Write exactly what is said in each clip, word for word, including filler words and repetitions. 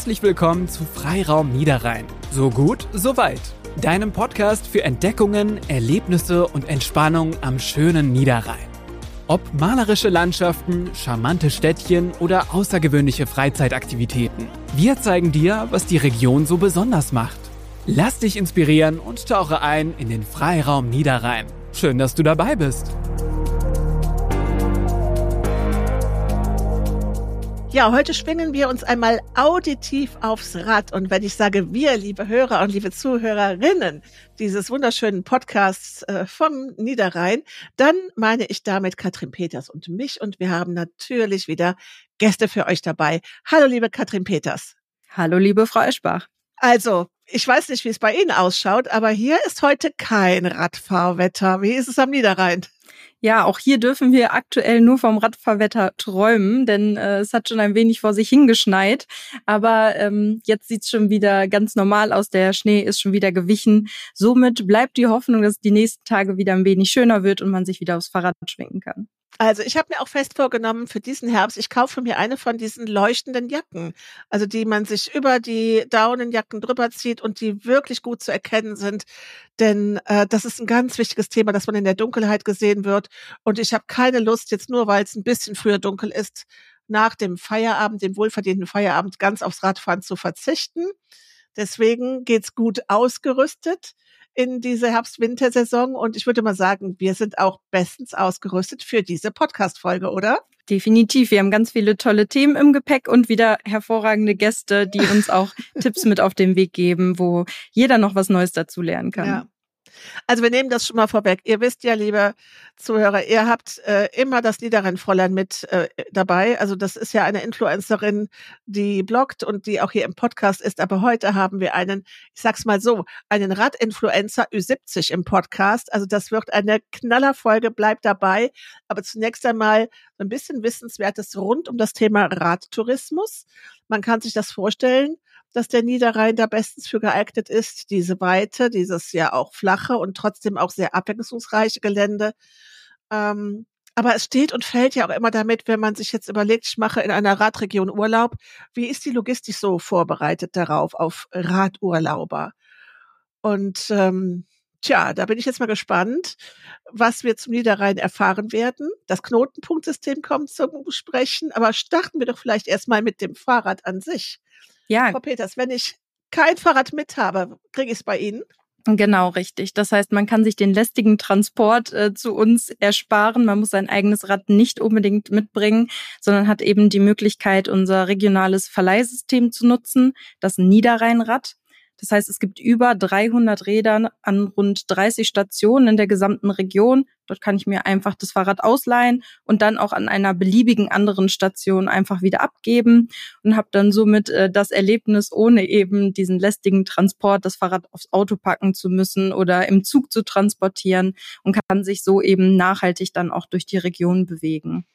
Herzlich willkommen zu Freiraum Niederrhein. So gut, so weit. Deinem Podcast für Entdeckungen, Erlebnisse und Entspannung am schönen Niederrhein. Ob malerische Landschaften, charmante Städtchen oder außergewöhnliche Freizeitaktivitäten. Wir zeigen dir, was die Region so besonders macht. Lass dich inspirieren und tauche ein in den Freiraum Niederrhein. Schön, dass du dabei bist. Ja, heute schwingen wir uns einmal auditiv aufs Rad. Und wenn ich sage wir, liebe Hörer und liebe Zuhörerinnen dieses wunderschönen Podcasts äh, vom Niederrhein, dann meine ich damit Katrin Peters und mich. Und wir haben natürlich wieder Gäste für euch dabei. Hallo, liebe Katrin Peters. Hallo, liebe Frau Eschbach. Also, ich weiß nicht, wie es bei Ihnen ausschaut, aber hier ist heute kein Radfahrwetter. Wie ist es am Niederrhein? Ja, auch hier dürfen wir aktuell nur vom Radfahrwetter träumen, denn äh, es hat schon ein wenig vor sich hingeschneit. Aber ähm, jetzt sieht's schon wieder ganz normal aus. Der Schnee ist schon wieder gewichen. Somit bleibt die Hoffnung, dass es die nächsten Tage wieder ein wenig schöner wird und man sich wieder aufs Fahrrad schwingen kann. Also ich habe mir auch fest vorgenommen für diesen Herbst, ich kaufe mir eine von diesen leuchtenden Jacken, also die man sich über die Daunenjacken drüber zieht und die wirklich gut zu erkennen sind, denn äh, das ist ein ganz wichtiges Thema, dass man in der Dunkelheit gesehen wird und ich habe keine Lust, jetzt nur weil es ein bisschen früher dunkel ist, nach dem Feierabend, dem wohlverdienten Feierabend, ganz aufs Radfahren zu verzichten. Deswegen geht's gut ausgerüstet in diese Herbst-Wintersaison und ich würde mal sagen, wir sind auch bestens ausgerüstet für diese Podcast-Folge, oder? Definitiv. Wir haben ganz viele tolle Themen im Gepäck und wieder hervorragende Gäste, die uns auch Tipps mit auf den Weg geben, wo jeder noch was Neues dazu lernen kann. Ja. Also wir nehmen das schon mal vorweg. Ihr wisst ja, liebe Zuhörer, ihr habt äh, immer das Niederrhein-Fräulein mit äh, dabei. Also das ist ja eine Influencerin, die bloggt und die auch hier im Podcast ist. Aber heute haben wir einen, ich sag's mal so, einen Radinfluencer Ü siebzig im Podcast. Also das wird eine Knallerfolge, bleibt dabei. Aber zunächst einmal so ein bisschen Wissenswertes rund um das Thema Radtourismus. Man kann sich das vorstellen, dass der Niederrhein da bestens für geeignet ist, diese Weite, dieses ja auch flache und trotzdem auch sehr abwechslungsreiche Gelände. Ähm, aber es steht und fällt ja auch immer damit, wenn man sich jetzt überlegt, ich mache in einer Radregion Urlaub, wie ist die Logistik so vorbereitet darauf, auf Radurlauber? Und ähm, tja, da bin ich jetzt mal gespannt, was wir zum Niederrhein erfahren werden. Das Knotenpunktsystem kommt zum Sprechen, aber starten wir doch vielleicht erstmal mit dem Fahrrad an sich. Ja. Frau Peters, wenn ich kein Fahrrad mit habe, kriege ich es bei Ihnen? Genau, richtig. Das heißt, man kann sich den lästigen Transport äh, zu uns ersparen. Man muss sein eigenes Rad nicht unbedingt mitbringen, sondern hat eben die Möglichkeit, unser regionales Verleihsystem zu nutzen, das Niederrheinrad. Das heißt, es gibt über dreihundert Räder an rund dreißig Stationen in der gesamten Region. Dort kann ich mir einfach das Fahrrad ausleihen und dann auch an einer beliebigen anderen Station einfach wieder abgeben und habe dann somit äh, das Erlebnis, ohne eben diesen lästigen Transport, das Fahrrad aufs Auto packen zu müssen oder im Zug zu transportieren und kann sich so eben nachhaltig dann auch durch die Region bewegen.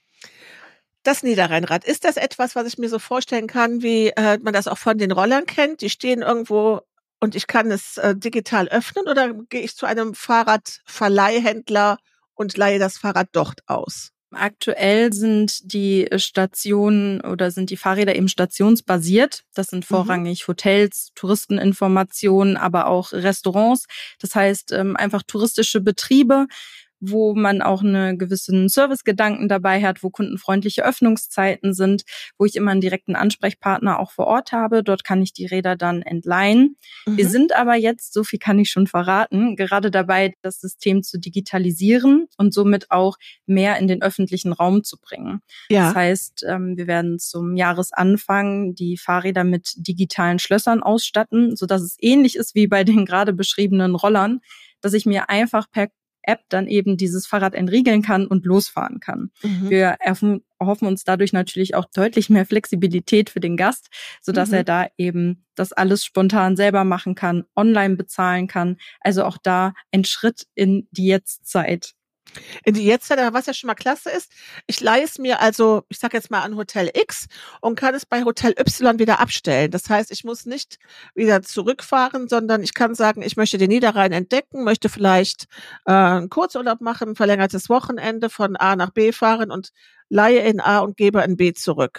Das Niederrheinrad, ist das etwas, was ich mir so vorstellen kann, wie äh, man das auch von den Rollern kennt? Die stehen irgendwo und ich kann es äh, digital öffnen oder gehe ich zu einem Fahrradverleihhändler und leihe das Fahrrad dort aus? Aktuell sind die Stationen oder sind die Fahrräder eben stationsbasiert. Das sind vorrangig mhm. Hotels, Touristeninformationen, aber auch Restaurants. Das heißt einfach touristische Betriebe, wo man auch einen gewissen Servicegedanken dabei hat, wo kundenfreundliche Öffnungszeiten sind, wo ich immer einen direkten Ansprechpartner auch vor Ort habe. Dort kann ich die Räder dann entleihen. Mhm. Wir sind aber jetzt, so viel kann ich schon verraten, gerade dabei, das System zu digitalisieren und somit auch mehr in den öffentlichen Raum zu bringen. Ja. Das heißt, wir werden zum Jahresanfang die Fahrräder mit digitalen Schlössern ausstatten, sodass es ähnlich ist wie bei den gerade beschriebenen Rollern, dass ich mir einfach per App dann eben dieses Fahrrad entriegeln kann und losfahren kann. Mhm. Wir erhoffen uns dadurch natürlich auch deutlich mehr Flexibilität für den Gast, sodass mhm. er da eben das alles spontan selber machen kann, online bezahlen kann. Also auch da ein Schritt in die Jetztzeit. In die Jetztzeit, was ja schon mal klasse ist, ich leihe es mir also, ich sag jetzt mal an Hotel X und kann es bei Hotel Y wieder abstellen. Das heißt, ich muss nicht wieder zurückfahren, sondern ich kann sagen, ich möchte den Niederrhein entdecken, möchte vielleicht äh, einen Kurzurlaub machen, ein verlängertes Wochenende von A nach B fahren und leihe in A und gebe in B zurück.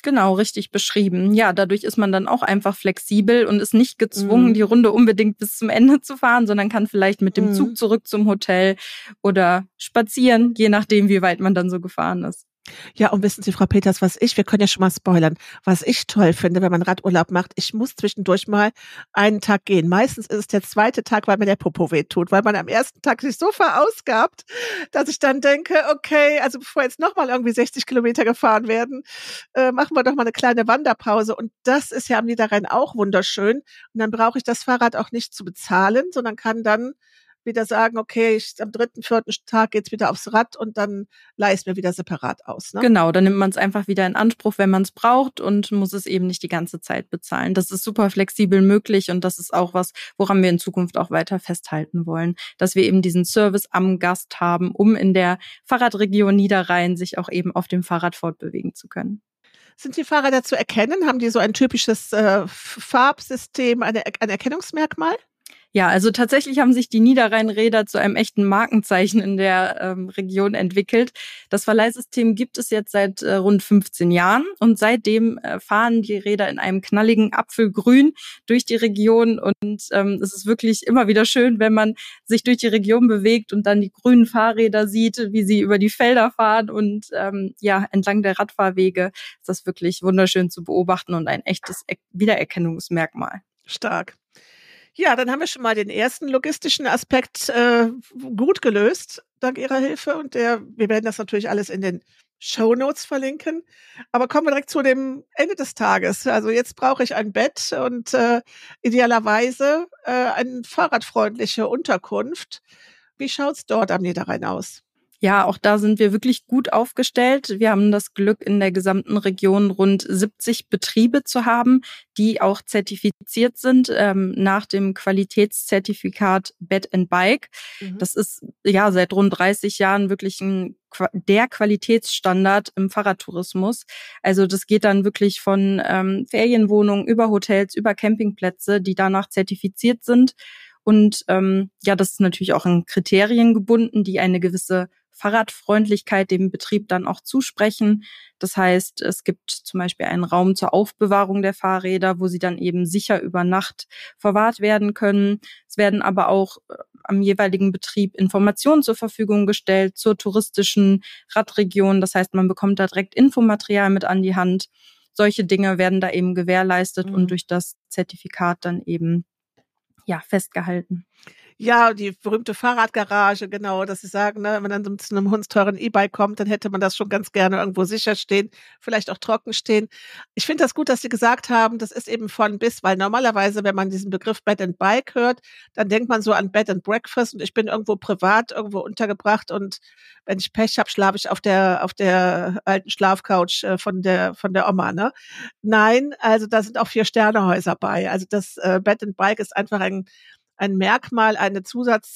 Genau, richtig beschrieben. Ja, dadurch ist man dann auch einfach flexibel und ist nicht gezwungen, Mhm. die Runde unbedingt bis zum Ende zu fahren, sondern kann vielleicht mit dem Mhm. Zug zurück zum Hotel oder spazieren, je nachdem, wie weit man dann so gefahren ist. Ja, und wissen Sie, Frau Peters, was ich, wir können ja schon mal spoilern, was ich toll finde, wenn man Radurlaub macht, ich muss zwischendurch mal einen Tag gehen. Meistens ist es der zweite Tag, weil mir der Popo wehtut, weil man am ersten Tag sich so verausgabt, dass ich dann denke, okay, also bevor jetzt nochmal irgendwie sechzig Kilometer gefahren werden, äh, machen wir doch mal eine kleine Wanderpause. Und das ist ja am Niederrhein auch wunderschön. Und dann brauche ich das Fahrrad auch nicht zu bezahlen, sondern kann dann wieder sagen, okay, ich, am dritten, vierten Tag geht's wieder aufs Rad und dann leih es mir wieder separat aus. Ne? Genau, dann nimmt man es einfach wieder in Anspruch, wenn man es braucht und muss es eben nicht die ganze Zeit bezahlen. Das ist super flexibel möglich und das ist auch was, woran wir in Zukunft auch weiter festhalten wollen, dass wir eben diesen Service am Gast haben, um in der Fahrradregion Niederrhein sich auch eben auf dem Fahrrad fortbewegen zu können. Sind die Fahrräder zu erkennen? Haben die so ein typisches äh, Farbsystem, eine, ein Erkennungsmerkmal? Ja, also tatsächlich haben sich die Niederrheinräder zu einem echten Markenzeichen in der ähm, Region entwickelt. Das Verleihsystem gibt es jetzt seit äh, rund fünfzehn Jahren und seitdem äh, fahren die Räder in einem knalligen Apfelgrün durch die Region und ähm, es ist wirklich immer wieder schön, wenn man sich durch die Region bewegt und dann die grünen Fahrräder sieht, wie sie über die Felder fahren und ähm, ja, entlang der Radfahrwege ist das wirklich wunderschön zu beobachten und ein echtes er- Wiedererkennungsmerkmal. Stark. Ja, dann haben wir schon mal den ersten logistischen Aspekt äh, gut gelöst, dank Ihrer Hilfe. Und der, wir werden das natürlich alles in den Shownotes verlinken. Aber kommen wir direkt zu dem Ende des Tages. Also jetzt brauche ich ein Bett und äh, idealerweise äh, eine fahrradfreundliche Unterkunft. Wie schaut's dort am Niederrhein aus? Ja, auch da sind wir wirklich gut aufgestellt. Wir haben das Glück, in der gesamten Region rund siebzig Betriebe zu haben, die auch zertifiziert sind ähm, nach dem Qualitätszertifikat Bed and Bike. Mhm. Das ist ja seit rund dreißig Jahren wirklich ein der Qualitätsstandard im Fahrradtourismus. Also das geht dann wirklich von ähm, Ferienwohnungen über Hotels, über Campingplätze, die danach zertifiziert sind. Und ähm, ja, das ist natürlich auch an Kriterien gebunden, die eine gewisse Fahrradfreundlichkeit dem Betrieb dann auch zusprechen. Das heißt, es gibt zum Beispiel einen Raum zur Aufbewahrung der Fahrräder, wo sie dann eben sicher über Nacht verwahrt werden können. Es werden aber auch am jeweiligen Betrieb Informationen zur Verfügung gestellt zur touristischen Radregion. Das heißt, man bekommt da direkt Infomaterial mit an die Hand. Solche Dinge werden da eben gewährleistet mhm. und durch das Zertifikat dann eben ja festgehalten. Ja, die berühmte Fahrradgarage, genau, dass sie sagen, ne, wenn man dann zu einem hundsteuren E-Bike kommt, dann hätte man das schon ganz gerne irgendwo sicher stehen, vielleicht auch trocken stehen. Ich finde das gut, dass Sie gesagt haben, das ist eben von bis, weil normalerweise, wenn man diesen Begriff Bed and Bike hört, dann denkt man so an Bed and Breakfast und ich bin irgendwo privat irgendwo untergebracht und wenn ich Pech habe, schlafe ich auf der auf der alten Schlafcouch äh, von der von der Oma, ne? Nein, also da sind auch Vier-Sterne-Häuser bei. Also das äh, Bed and Bike ist einfach ein ein Merkmal, eine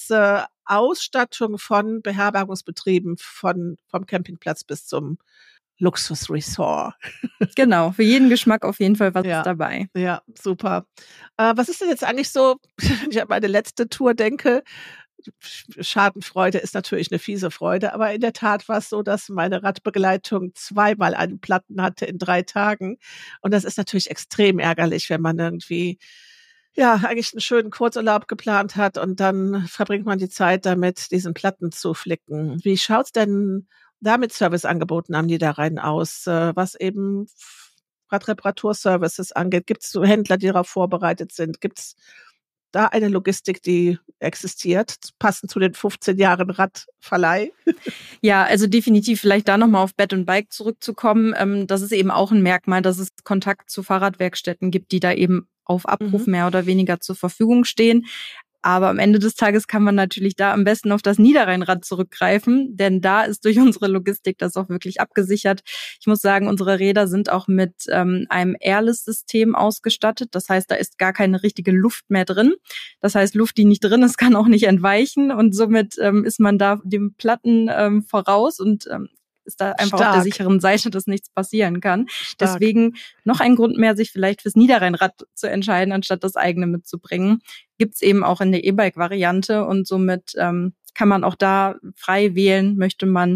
Zusatzausstattung äh, von Beherbergungsbetrieben von vom Campingplatz bis zum Luxusresort. Genau, für jeden Geschmack auf jeden Fall was ja, dabei. Ja, super. Äh, was ist denn jetzt eigentlich so, wenn ich an meine letzte Tour denke, Schadenfreude ist natürlich eine fiese Freude, aber in der Tat war es so, dass meine Radbegleitung zweimal einen Platten hatte in drei Tagen und das ist natürlich extrem ärgerlich, wenn man irgendwie ja, eigentlich einen schönen Kurzurlaub geplant hat und dann verbringt man die Zeit damit, diesen Platten zu flicken. Wie schaut's denn da mit Serviceangeboten am Niederrhein aus, was eben Radreparaturservices angeht? Gibt's so Händler, die darauf vorbereitet sind? Gibt's da eine Logistik, die existiert, passend zu den fünfzehn Jahren Radverleih? Ja, also definitiv vielleicht da nochmal auf Bed and Bike zurückzukommen. Das ist eben auch ein Merkmal, dass es Kontakt zu Fahrradwerkstätten gibt, die da eben auf Abruf mhm. mehr oder weniger zur Verfügung stehen. Aber am Ende des Tages kann man natürlich da am besten auf das Niederrheinrad zurückgreifen, denn da ist durch unsere Logistik das auch wirklich abgesichert. Ich muss sagen, unsere Räder sind auch mit ähm, einem Airless-System ausgestattet. Das heißt, da ist gar keine richtige Luft mehr drin. Das heißt, Luft, die nicht drin ist, kann auch nicht entweichen und somit ähm, ist man da dem Platten ähm, voraus und ähm, ist da einfach Stark. Auf der sicheren Seite, dass nichts passieren kann. Stark. Deswegen noch ein Grund mehr, sich vielleicht fürs Niederrheinrad zu entscheiden, anstatt das eigene mitzubringen. Gibt's eben auch in der E-Bike-Variante und somit ähm, kann man auch da frei wählen, möchte man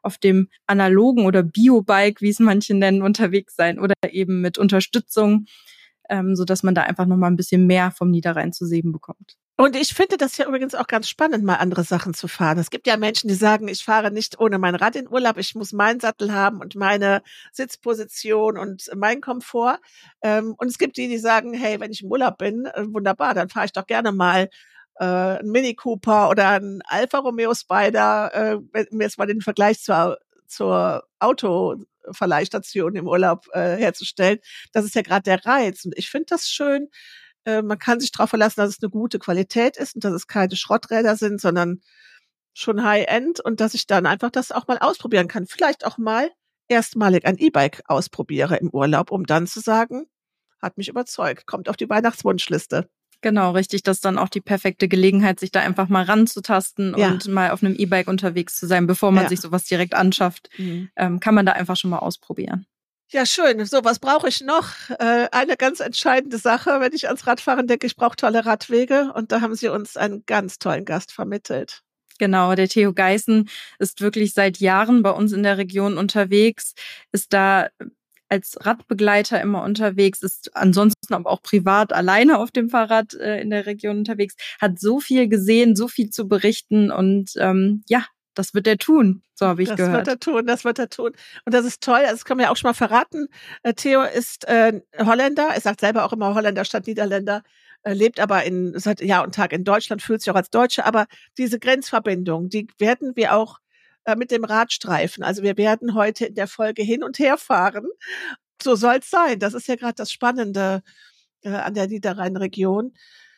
auf dem analogen oder Biobike, wie es manche nennen, unterwegs sein oder eben mit Unterstützung, ähm, sodass man da einfach nochmal ein bisschen mehr vom Niederrhein zu sehen bekommt. Und ich finde das ja übrigens auch ganz spannend, mal andere Sachen zu fahren. Es gibt ja Menschen, die sagen, ich fahre nicht ohne mein Rad in Urlaub, ich muss meinen Sattel haben und meine Sitzposition und meinen Komfort. Und es gibt die, die sagen, hey, wenn ich im Urlaub bin, wunderbar, dann fahre ich doch gerne mal äh, einen Mini Cooper oder einen Alfa Romeo Spider, äh, um jetzt mal den Vergleich zur, zur Autoverleihstation im Urlaub äh, herzustellen. Das ist ja gerade der Reiz. Und ich finde das schön. Man kann sich darauf verlassen, dass es eine gute Qualität ist und dass es keine Schrotträder sind, sondern schon High-End und dass ich dann einfach das auch mal ausprobieren kann. Vielleicht auch mal erstmalig ein E-Bike ausprobiere im Urlaub, um dann zu sagen, hat mich überzeugt, kommt auf die Weihnachtswunschliste. Genau, richtig. Das ist dann auch die perfekte Gelegenheit, sich da einfach mal ranzutasten ja. und mal auf einem E-Bike unterwegs zu sein, bevor man ja. sich sowas direkt anschafft. Mhm. Ähm, kann man da einfach schon mal ausprobieren. Ja, schön. So, was brauche ich noch? Äh, eine ganz entscheidende Sache, wenn ich ans Radfahren denke, ich brauche tolle Radwege. Und da haben Sie uns einen ganz tollen Gast vermittelt. Genau, der Theo Geißen ist wirklich seit Jahren bei uns in der Region unterwegs, ist da als Radbegleiter immer unterwegs, ist ansonsten aber auch privat alleine auf dem Fahrrad äh, in der Region unterwegs, hat so viel gesehen, so viel zu berichten und ähm, ja, das wird er tun, so habe ich das gehört. Das wird er tun, das wird er tun. Und das ist toll, das kann man ja auch schon mal verraten. Äh, Theo ist äh, Holländer, er sagt selber auch immer Holländer statt Niederländer, äh, lebt aber in, seit Jahr und Tag in Deutschland, fühlt sich auch als Deutsche. Aber diese Grenzverbindung, die werden wir auch äh, mit dem Rad streifen. Also wir werden heute in der Folge hin und her fahren. So soll es sein. Das ist ja gerade das Spannende äh, an der Niederrhein-Region.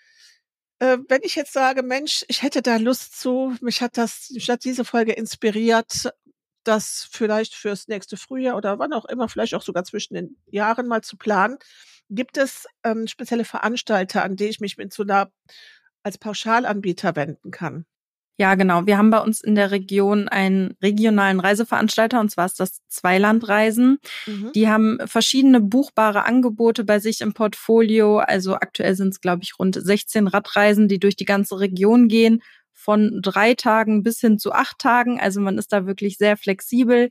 Wenn ich jetzt sage, Mensch, ich hätte da Lust zu, mich hat das, mich hat diese Folge inspiriert, das vielleicht fürs nächste Frühjahr oder wann auch immer, vielleicht auch sogar zwischen den Jahren mal zu planen. Gibt es ähm, spezielle Veranstalter, an die ich mich mit so einer als Pauschalanbieter wenden kann? Ja, genau. Wir haben bei uns in der Region einen regionalen Reiseveranstalter, und zwar ist das Zweilandreisen. Mhm. Die haben verschiedene buchbare Angebote bei sich im Portfolio. Also aktuell sind es, glaube ich, rund sechzehn Radreisen, die durch die ganze Region gehen, von drei Tagen bis hin zu acht Tagen. Also man ist da wirklich sehr flexibel.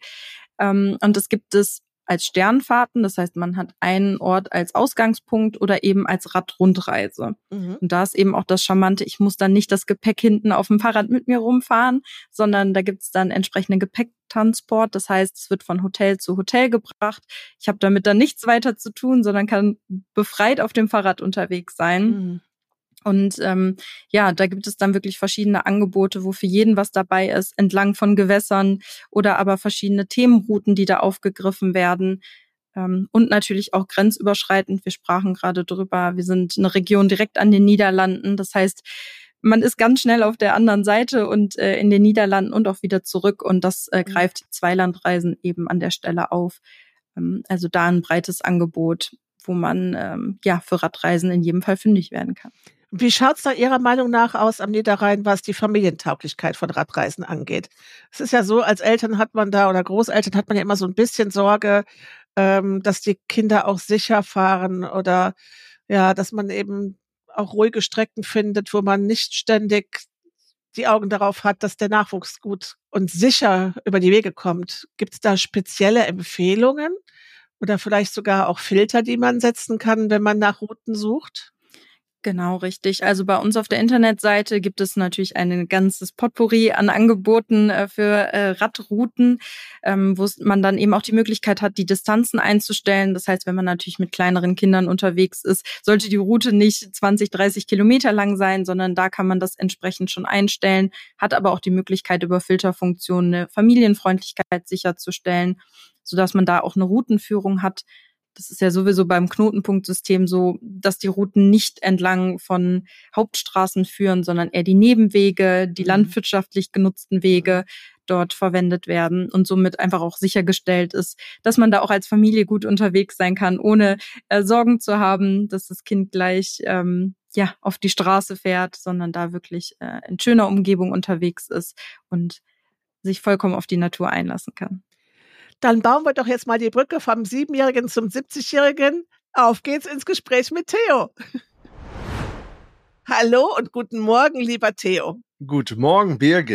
Und es gibt es als Sternfahrten, das heißt, man hat einen Ort als Ausgangspunkt oder eben als Radrundreise. Mhm. Und da ist eben auch das Charmante, ich muss dann nicht das Gepäck hinten auf dem Fahrrad mit mir rumfahren, sondern da gibt's dann entsprechenden Gepäcktransport. Das heißt, es wird von Hotel zu Hotel gebracht. Ich habe damit dann nichts weiter zu tun, sondern kann befreit auf dem Fahrrad unterwegs sein. Mhm. Und ähm, ja, da gibt es dann wirklich verschiedene Angebote, wo für jeden was dabei ist, entlang von Gewässern oder aber verschiedene Themenrouten, die da aufgegriffen werden. Ähm, und natürlich auch grenzüberschreitend. Wir sprachen gerade drüber, wir sind eine Region direkt an den Niederlanden. Das heißt, man ist ganz schnell auf der anderen Seite und äh, in den Niederlanden und auch wieder zurück. Und das äh, greift die Zweilandreisen eben an der Stelle auf. Ähm, also da ein breites Angebot, wo man ähm, ja für Radreisen in jedem Fall fündig werden kann. Wie schaut's da Ihrer Meinung nach aus am Niederrhein, was die Familientauglichkeit von Radreisen angeht? Es ist ja so, als Eltern hat man da oder Großeltern hat man ja immer so ein bisschen Sorge, ähm, dass die Kinder auch sicher fahren oder ja, dass man eben auch ruhige Strecken findet, wo man nicht ständig die Augen darauf hat, dass der Nachwuchs gut und sicher über die Wege kommt. Gibt's da spezielle Empfehlungen oder vielleicht sogar auch Filter, die man setzen kann, wenn man nach Routen sucht? Genau, richtig. Also bei uns auf der Internetseite gibt es natürlich ein ganzes Potpourri an Angeboten äh, für äh, Radrouten, ähm, wo man dann eben auch die Möglichkeit hat, die Distanzen einzustellen. Das heißt, wenn man natürlich mit kleineren Kindern unterwegs ist, sollte die Route nicht zwanzig, dreißig Kilometer lang sein, sondern da kann man das entsprechend schon einstellen, hat aber auch die Möglichkeit, über Filterfunktionen eine Familienfreundlichkeit sicherzustellen, sodass man da auch eine Routenführung hat. Das ist ja sowieso beim Knotenpunktsystem so, dass die Routen nicht entlang von Hauptstraßen führen, sondern eher die Nebenwege, die landwirtschaftlich genutzten Wege dort verwendet werden und somit einfach auch sichergestellt ist, dass man da auch als Familie gut unterwegs sein kann, ohne äh, Sorgen zu haben, dass das Kind gleich ähm, ja auf die Straße fährt, sondern da wirklich äh, in schöner Umgebung unterwegs ist und sich vollkommen auf die Natur einlassen kann. Dann bauen wir doch jetzt mal die Brücke vom Siebenjährigen zum siebzigjährigen. Auf geht's ins Gespräch mit Theo. Hallo und guten Morgen, lieber Theo. Guten Morgen, Birgit.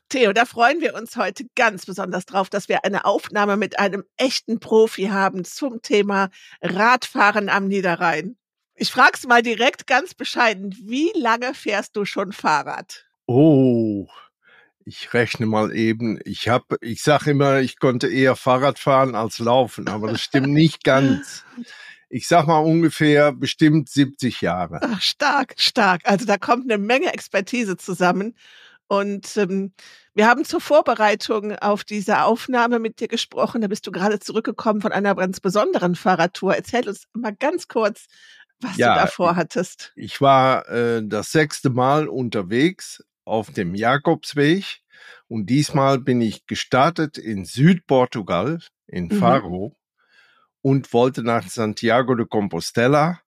Theo, da freuen wir uns heute ganz besonders drauf, dass wir eine Aufnahme mit einem echten Profi haben zum Thema Radfahren am Niederrhein. Ich frag's mal direkt ganz bescheiden, wie lange fährst du schon Fahrrad? Oh, ich rechne mal eben. Ich hab, ich sag immer, ich konnte eher Fahrrad fahren als laufen, aber das stimmt nicht ganz. Ich sag mal ungefähr bestimmt siebzig Jahre. Ach, stark, stark. Also da kommt eine Menge Expertise zusammen. Und ähm, wir haben zur Vorbereitung auf diese Aufnahme mit dir gesprochen. Da bist du gerade zurückgekommen von einer ganz besonderen Fahrradtour. Erzähl uns mal ganz kurz, was Ja, du da vorhattest. Ich war äh, das sechste Mal unterwegs auf dem Jakobsweg und diesmal bin ich gestartet in Südportugal, in Mhm. Faro, und wollte nach Santiago de Compostela.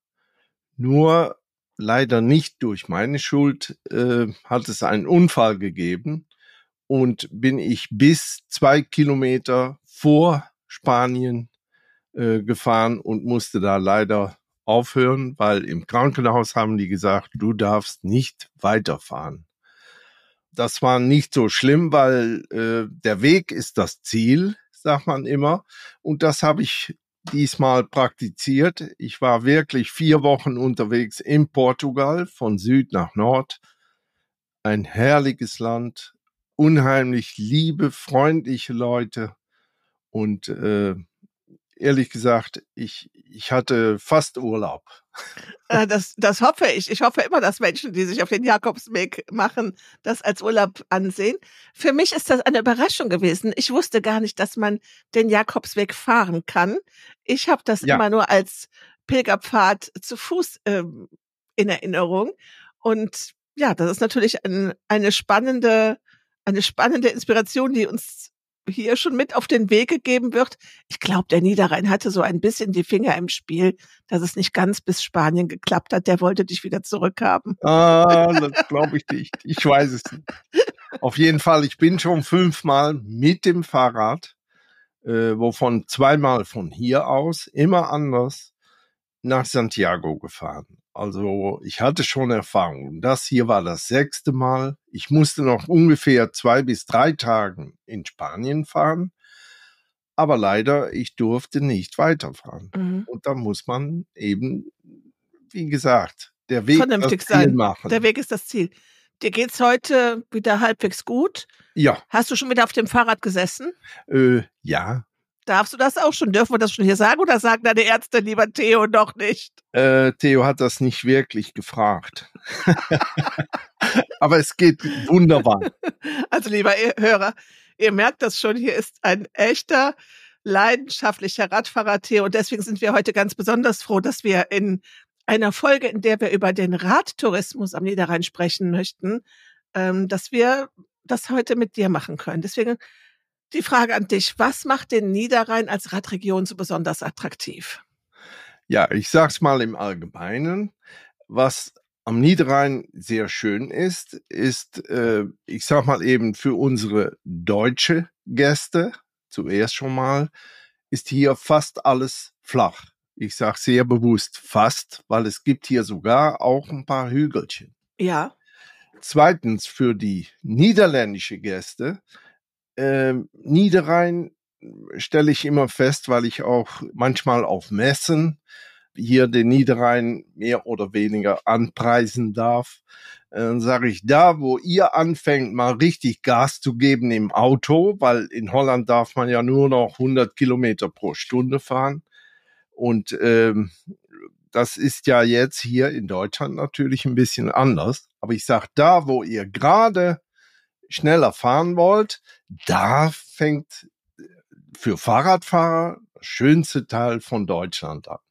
Nur leider nicht durch meine Schuld äh, hat es einen Unfall gegeben und bin ich bis zwei Kilometer vor Spanien äh, gefahren und musste da leider aufhören, weil im Krankenhaus haben die gesagt, du darfst nicht weiterfahren. Das war nicht so schlimm, weil äh, der Weg ist das Ziel, sagt man immer. Und das habe ich diesmal praktiziert. Ich war wirklich vier Wochen unterwegs in Portugal, von Süd nach Nord. Ein herrliches Land, unheimlich liebe, freundliche Leute. Und äh, ehrlich gesagt, ich, ich hatte fast Urlaub. Äh, Das, das hoffe ich. Ich hoffe immer, dass Menschen, die sich auf den Jakobsweg machen, das als Urlaub ansehen. Für mich ist das eine Überraschung gewesen. Ich wusste gar nicht, dass man den Jakobsweg fahren kann. Ich habe das Ja. immer nur als Pilgerpfad zu Fuß ähm, in Erinnerung. Und ja, das ist natürlich ein, eine spannende, eine spannende Inspiration, die uns hier schon mit auf den Weg gegeben wird. Ich glaube, der Niederrhein hatte so ein bisschen die Finger im Spiel, dass es nicht ganz bis Spanien geklappt hat. Der wollte dich wieder zurückhaben. Ah, das glaube ich nicht. Ich weiß es nicht. Auf jeden Fall, ich bin schon fünfmal mit dem Fahrrad, äh, wovon zweimal von hier aus, immer anders, nach Santiago gefahren. Also ich hatte schon Erfahrung. Das hier war das sechste Mal. Ich musste noch ungefähr zwei bis drei Tage in Spanien fahren. Aber leider, ich durfte nicht weiterfahren. Mhm. Und da muss man eben, wie gesagt, der Weg Vernünftig das Ziel sein. machen. Der Weg ist das Ziel. Dir geht's heute wieder halbwegs gut? Ja, Hast du schon wieder auf dem Fahrrad gesessen? äh, ja. Darfst du das auch schon? Dürfen wir das schon hier sagen oder sagen deine Ärzte, lieber Theo, noch nicht? Äh, Theo hat das nicht wirklich gefragt. Aber es geht wunderbar. Also, lieber ihr Hörer, ihr merkt das schon, hier ist ein echter, leidenschaftlicher Radfahrer Theo. Und deswegen sind wir heute ganz besonders froh, dass wir in einer Folge, in der wir über den Radtourismus am Niederrhein sprechen möchten, ähm, dass wir das heute mit dir machen können. Deswegen die Frage an dich, was macht den Niederrhein als Radregion so besonders attraktiv? Ja, ich sag's mal im Allgemeinen. Was am Niederrhein sehr schön ist, ist, äh, ich sag mal eben für unsere deutsche Gäste, zuerst schon mal, ist hier fast alles flach. Ich sag sehr bewusst fast, weil es gibt hier sogar auch ein paar Hügelchen. Ja. Zweitens für die niederländische Gäste, äh, Niederrhein stelle ich immer fest, weil ich auch manchmal auf Messen hier den Niederrhein mehr oder weniger anpreisen darf. Dann sage ich, da wo ihr anfängt, mal richtig Gas zu geben im Auto, weil in Holland darf man ja nur noch hundert Kilometer pro Stunde fahren. Und ähm, das ist ja jetzt hier in Deutschland natürlich ein bisschen anders. Aber ich sage, da wo ihr gerade schneller fahren wollt, da fängt für Fahrradfahrer das schönste Teil von Deutschland an.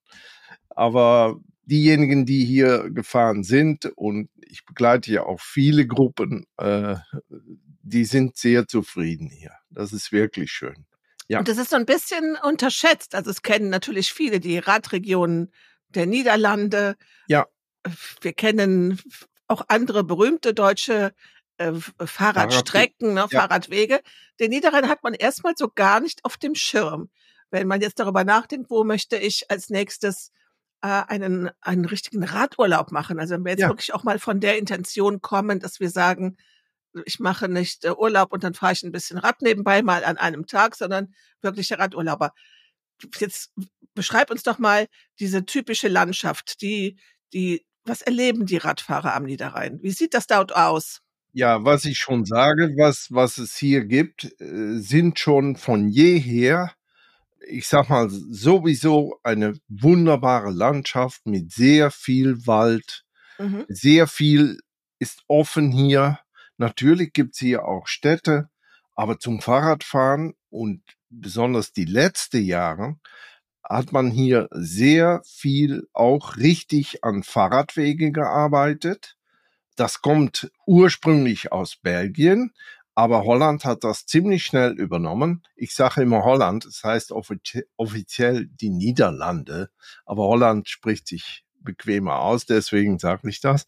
Aber diejenigen, die hier gefahren sind, und ich begleite ja auch viele Gruppen, äh, die sind sehr zufrieden hier. Das ist wirklich schön. Ja. Und das ist so ein bisschen unterschätzt. Also es kennen natürlich viele die Radregionen der Niederlande. Ja. Wir kennen auch andere berühmte deutsche äh, Fahrradstrecken, ne, Ja. Fahrradwege. Den Niederrhein hat man erstmal so gar nicht auf dem Schirm. Wenn man jetzt darüber nachdenkt, wo möchte ich als nächstes äh, einen, einen richtigen Radurlaub machen. Also wenn wir jetzt Ja. wirklich auch mal von der Intention kommen, dass wir sagen, ich mache nicht äh, Urlaub und dann fahre ich ein bisschen Rad nebenbei mal an einem Tag, sondern wirkliche Radurlauber. Jetzt beschreib uns doch mal diese typische Landschaft, die, die, was erleben die Radfahrer am Niederrhein? Wie sieht das dort aus? Ja, was ich schon sage, was, was es hier gibt, äh, sind schon von jeher, ich sag mal, sowieso eine wunderbare Landschaft mit sehr viel Wald. Mhm. Sehr viel ist offen hier. Natürlich gibt's hier auch Städte, aber zum Fahrradfahren und besonders die letzten Jahre hat man hier sehr viel auch richtig an Fahrradwege gearbeitet. Das kommt ursprünglich aus Belgien, aber Holland hat das ziemlich schnell übernommen. Ich sage immer Holland, es heißt offizie- offiziell die Niederlande, aber Holland spricht sich bequemer aus, deswegen sage ich das.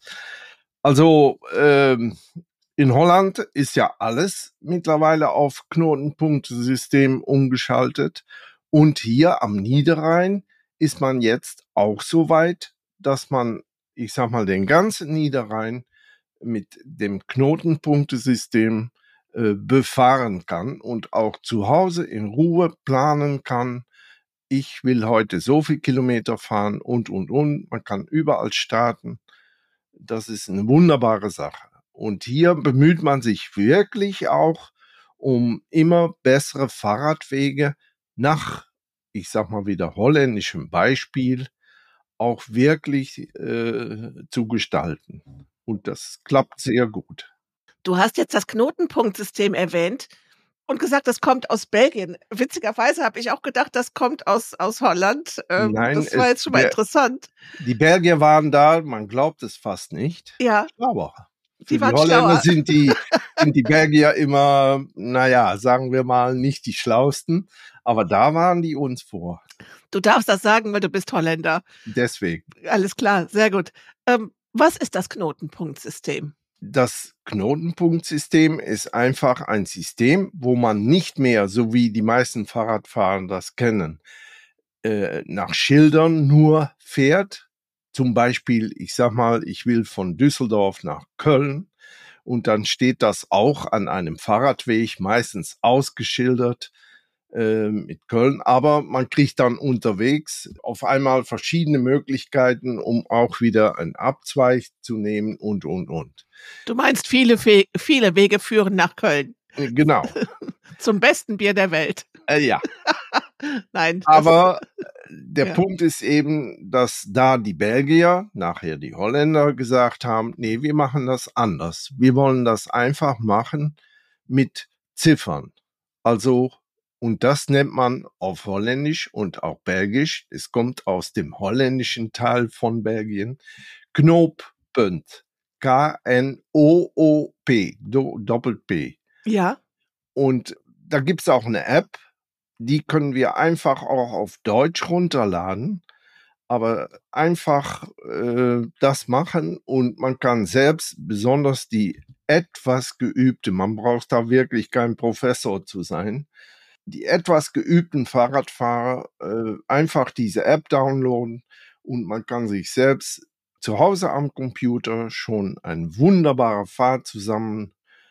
Also ähm, in Holland ist ja alles mittlerweile auf Knotenpunktesystem umgeschaltet und hier am Niederrhein ist man jetzt auch so weit, dass man, ich sag mal, den ganzen Niederrhein mit dem Knotenpunktesystem äh, befahren kann und auch zu Hause in Ruhe planen kann. Ich will heute so viel Kilometer fahren und, und, und. Man kann überall starten. Das ist eine wunderbare Sache. Und hier bemüht man sich wirklich auch um immer bessere Fahrradwege nach, ich sag mal wieder holländischem Beispiel, auch wirklich äh, zu gestalten. Und das klappt sehr gut. Du hast jetzt das Knotenpunktsystem erwähnt und gesagt, das kommt aus Belgien. Witzigerweise habe ich auch gedacht, das kommt aus, aus Holland. Ähm, Nein, das war es- jetzt schon mal der- interessant. Die Belgier waren da, man glaubt es fast nicht. Ja, Aber für die die waren Holländer schlauer. sind die, sind die Belgier immer, naja, sagen wir mal, nicht die schlausten. Aber da waren die uns vor. Du darfst das sagen, weil du bist Holländer. Deswegen. Alles klar, sehr gut. Ähm, was ist das Knotenpunktsystem? Das Knotenpunktsystem ist einfach ein System, wo man nicht mehr, so wie die meisten Fahrradfahrer das kennen, äh, nach Schildern nur fährt. Zum Beispiel, ich sag mal, ich will von Düsseldorf nach Köln und dann steht das auch an einem Fahrradweg, meistens ausgeschildert äh, mit Köln, aber man kriegt dann unterwegs auf einmal verschiedene Möglichkeiten, um auch wieder einen Abzweig zu nehmen und, und, und. Du meinst, viele, Fe- viele Wege führen nach Köln. Äh, Genau, Zum besten Bier der Welt. äh, ja. Nein. das Aber der Ja. Punkt ist eben, dass da die Belgier, nachher die Holländer gesagt haben, nee, wir machen das anders. Wir wollen das einfach machen mit Ziffern. Also, und das nennt man auf Holländisch und auch Belgisch, es kommt aus dem holländischen Teil von Belgien, Knooppunt. K N O O P, do, doppelt P. ist, ja. Und da gibt's auch eine App, die können wir einfach auch auf Deutsch runterladen, aber einfach äh, das machen und man kann selbst, besonders die etwas geübte, man braucht da wirklich kein Professor zu sein, die etwas geübten Fahrradfahrer äh, einfach diese App downloaden und man kann sich selbst zu Hause am Computer schon eine wunderbare Fahrt zusammen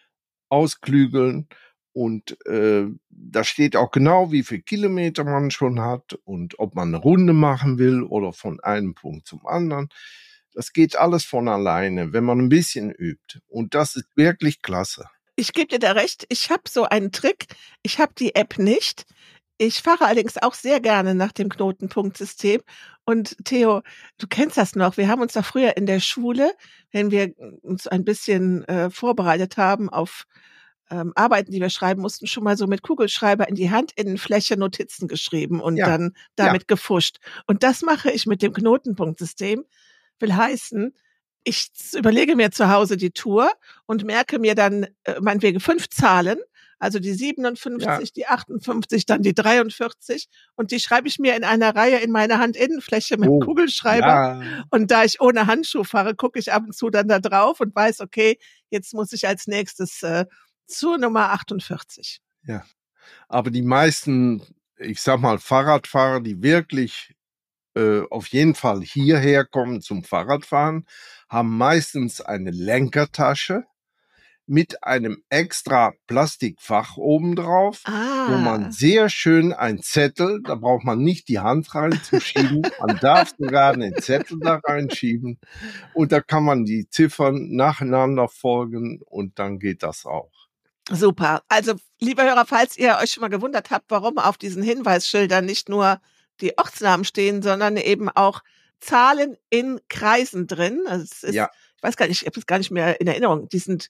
ausklügeln. Und äh, da steht auch genau, wie viel Kilometer man schon hat und ob man eine Runde machen will oder von einem Punkt zum anderen. Das geht alles von alleine, wenn man ein bisschen übt. Und das ist wirklich klasse. Ich gebe dir da recht, ich habe so einen Trick. Ich habe die App nicht. Ich fahre allerdings auch sehr gerne nach dem Knotenpunktsystem. Und Theo, du kennst das noch. Wir haben uns da früher in der Schule, wenn wir uns ein bisschen äh, vorbereitet haben auf ähm, Arbeiten, die wir schreiben mussten, schon mal so mit Kugelschreiber in die Handinnenfläche Notizen geschrieben und Ja, dann damit gefuscht. Und das mache ich mit dem Knotenpunktsystem. Will heißen, ich überlege mir zu Hause die Tour und merke mir dann äh, meinetwegen fünf Zahlen, also die siebenundfünfzig, Ja. die achtundfünfzig, dann die dreiundvierzig und die schreibe ich mir in einer Reihe in meine Handinnenfläche mit Oh, Kugelschreiber. Ja, Und da ich ohne Handschuh fahre, gucke ich ab und zu dann da drauf und weiß, okay, jetzt muss ich als nächstes äh, zur Nummer achtundvierzig. ja. Aber die meisten, ich sag mal, Fahrradfahrer, die wirklich äh, auf jeden Fall hierher kommen zum Fahrradfahren, haben meistens eine Lenkertasche mit einem extra Plastikfach obendrauf, Ah. wo man sehr schön ein Zettel, da braucht man nicht die Hand reinzuschieben, man darf sogar einen Zettel da reinschieben und da kann man die Ziffern nacheinander folgen und dann geht das auch. Super. Also, liebe Hörer, falls ihr euch schon mal gewundert habt, warum auf diesen Hinweisschildern nicht nur die Ortsnamen stehen, sondern eben auch Zahlen in Kreisen drin. Also es ist, Ja. ich weiß gar nicht, ich habe es gar nicht mehr in Erinnerung. Die sind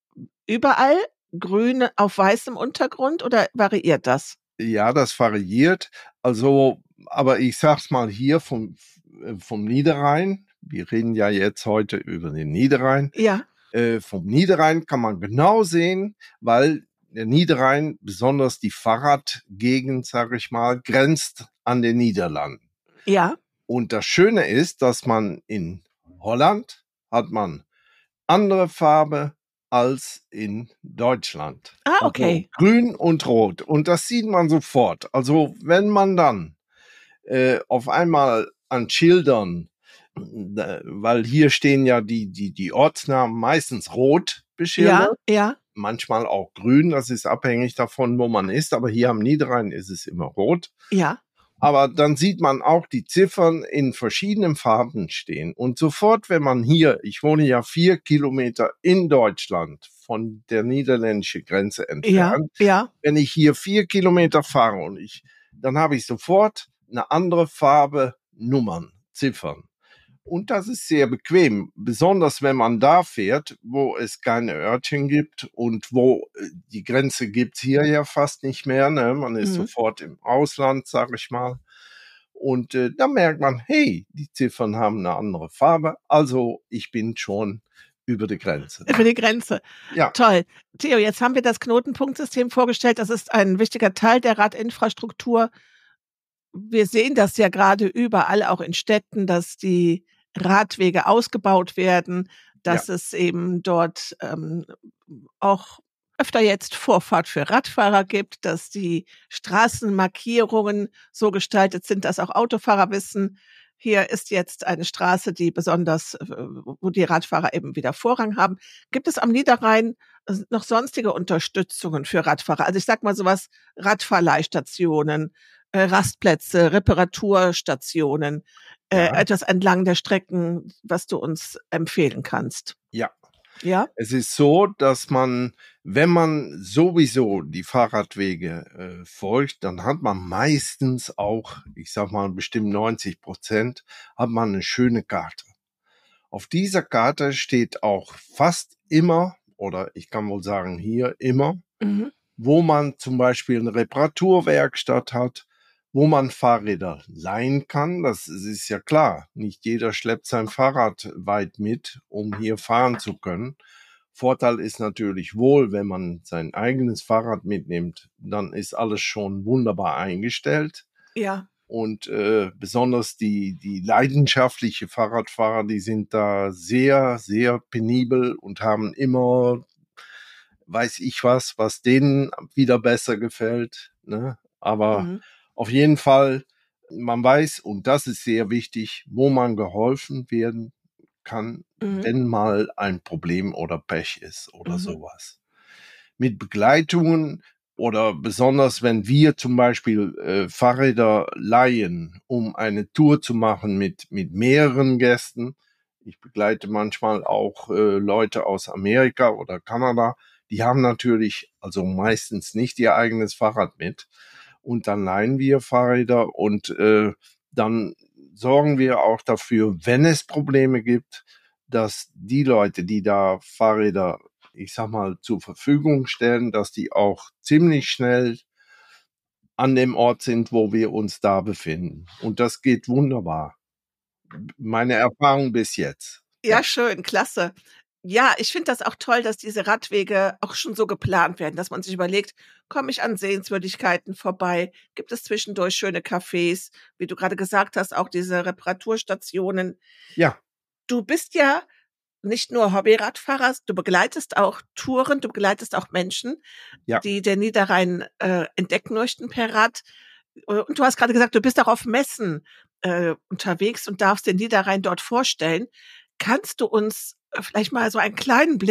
überall grün auf weißem Untergrund oder variiert das? Ja, das variiert. Also, aber ich sag's mal hier vom, vom Niederrhein. Wir reden ja jetzt heute über den Niederrhein. Ja. Äh, vom Niederrhein kann man genau sehen, weil der Niederrhein, besonders die Fahrradgegend, sage ich mal, grenzt an den Niederlanden. Ja. Und das Schöne ist, dass man in Holland hat man andere Farbe als in Deutschland. Ah, okay. Also grün und rot. Und das sieht man sofort. Also wenn man dann äh, auf einmal an Schildern, äh, weil hier stehen ja die, die, die Ortsnamen meistens rot beschildert. Ja, ja. Manchmal auch grün, das ist abhängig davon, wo man ist. Aber hier am Niederrhein ist es immer rot. Ja. Aber dann sieht man auch die Ziffern in verschiedenen Farben stehen. Und sofort, wenn man hier, ich wohne ja vier Kilometer in Deutschland von der niederländischen Grenze entfernt. Ja, ja. Wenn ich hier vier Kilometer fahre und ich, dann habe ich sofort eine andere Farbe, Nummern, Ziffern. Und das ist sehr bequem, besonders wenn man da fährt, wo es keine Örtchen gibt und wo die Grenze gibt's hier ja fast nicht mehr. Ne? Man ist Mhm. sofort im Ausland, sage ich mal. Und äh, da merkt man, hey, die Ziffern haben eine andere Farbe, also ich bin schon über die Grenze. Über die Grenze. Ja. Toll. Theo, jetzt haben wir das Knotenpunktsystem vorgestellt. Das ist ein wichtiger Teil der Radinfrastruktur. Wir sehen das ja gerade überall, auch in Städten, dass die Radwege ausgebaut werden, dass Ja. es eben dort ähm, auch öfter jetzt Vorfahrt für Radfahrer gibt, dass die Straßenmarkierungen so gestaltet sind, dass auch Autofahrer wissen, hier ist jetzt eine Straße, die besonders, äh, wo die Radfahrer eben wieder Vorrang haben. Gibt es am Niederrhein äh, noch sonstige Unterstützungen für Radfahrer? Also ich sag mal sowas, Radfahrleihstationen, äh, Rastplätze, Reparaturstationen, äh, Ja. etwas entlang der Strecken, was du uns empfehlen kannst. Ja. Ja? Es ist so, dass man, wenn man sowieso die Fahrradwege äh, folgt, dann hat man meistens auch, ich sag mal bestimmt neunzig Prozent, hat man eine schöne Karte. Auf dieser Karte steht auch fast immer, oder ich kann wohl sagen hier immer, Mhm. wo man zum Beispiel eine Reparaturwerkstatt hat, wo man Fahrräder leihen kann. Das ist ja klar. Nicht jeder schleppt sein Fahrrad weit mit, um hier fahren zu können. Vorteil ist natürlich wohl, wenn man sein eigenes Fahrrad mitnimmt, dann ist alles schon wunderbar eingestellt. Ja. Und äh, besonders die, die leidenschaftliche Fahrradfahrer, die sind da sehr, sehr penibel und haben immer, weiß ich was, was denen wieder besser gefällt. Ne? Aber Mhm. auf jeden Fall, man weiß, und das ist sehr wichtig, wo man geholfen werden kann, Mhm. wenn mal ein Problem oder Pech ist oder Mhm. sowas. Mit Begleitungen oder besonders, wenn wir zum Beispiel äh, Fahrräder leihen, um eine Tour zu machen mit, mit mehreren Gästen. Ich begleite manchmal auch äh, Leute aus Amerika oder Kanada. Die haben natürlich, also meistens nicht ihr eigenes Fahrrad mit. Und dann leihen wir Fahrräder und äh, dann sorgen wir auch dafür, wenn es Probleme gibt, dass die Leute, die da Fahrräder, ich sag mal, zur Verfügung stellen, dass die auch ziemlich schnell an dem Ort sind, wo wir uns da befinden. Und das geht wunderbar. Meine Erfahrung bis jetzt. Ja, schön, klasse. Ja, ich finde das auch toll, dass diese Radwege auch schon so geplant werden, dass man sich überlegt, komme ich an Sehenswürdigkeiten vorbei? Gibt es zwischendurch schöne Cafés? Wie du gerade gesagt hast, auch diese Reparaturstationen. Ja, Du bist ja nicht nur Hobbyradfahrer, du begleitest auch Touren, du begleitest auch Menschen, Ja. die den Niederrhein äh, entdecken möchten per Rad. Und du hast gerade gesagt, du bist auch auf Messen äh, unterwegs und darfst den Niederrhein dort vorstellen. Kannst du uns äh, vielleicht mal so einen kleinen Blick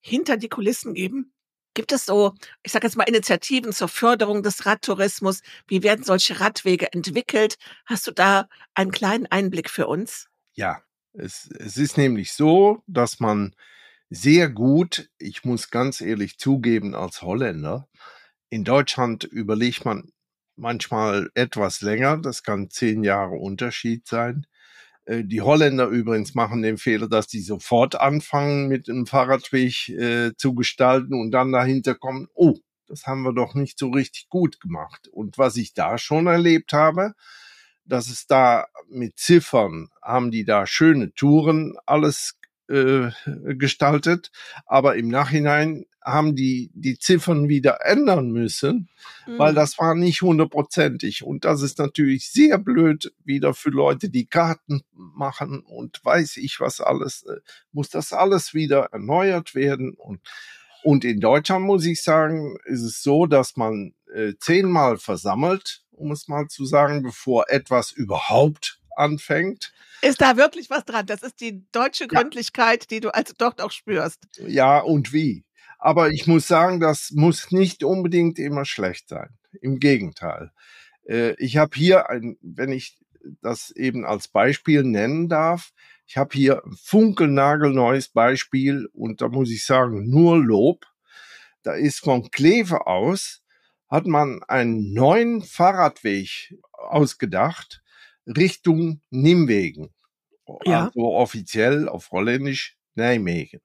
hinter die Kulissen geben? Gibt es so, ich sage jetzt mal, Initiativen zur Förderung des Radtourismus? Wie werden solche Radwege entwickelt? Hast du da einen kleinen Einblick für uns? Ja, es, es ist nämlich so, dass man sehr gut, ich muss ganz ehrlich zugeben, als Holländer, in Deutschland überlegt man manchmal etwas länger, das kann zehn Jahre Unterschied sein. Die Holländer übrigens machen den Fehler, dass die sofort anfangen, mit einem Fahrradweg äh, zu gestalten und dann dahinter kommen, oh, das haben wir doch nicht so richtig gut gemacht. Und was ich da schon erlebt habe, dass es da mit Ziffern, haben die da schöne Touren alles äh, gestaltet, aber im Nachhinein haben die die Ziffern wieder ändern müssen, mhm. weil das war nicht hundertprozentig. Und das ist natürlich sehr blöd wieder für Leute, die Karten machen und weiß ich was alles, äh, muss das alles wieder erneuert werden. Und, und in Deutschland, muss ich sagen, ist es so, dass man äh, zehnmal versammelt, um es mal zu sagen, bevor etwas überhaupt anfängt. Ist da wirklich was dran? Das ist die deutsche Gründlichkeit, ja. die du also dort auch spürst. Ja, und wie? Aber ich muss sagen, das muss nicht unbedingt immer schlecht sein. Im Gegenteil. Äh, ich habe hier, ein, wenn ich das eben als Beispiel nennen darf, ich habe hier ein funkelnagelneues Beispiel und da muss ich sagen, nur Lob. Da ist von Kleve aus, hat man einen neuen Fahrradweg ausgedacht Richtung Nimwegen. Ja. Also offiziell auf Holländisch Nijmegen.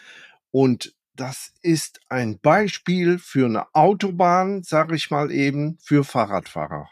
Und das ist ein Beispiel für eine Autobahn, sage ich mal eben, für Fahrradfahrer.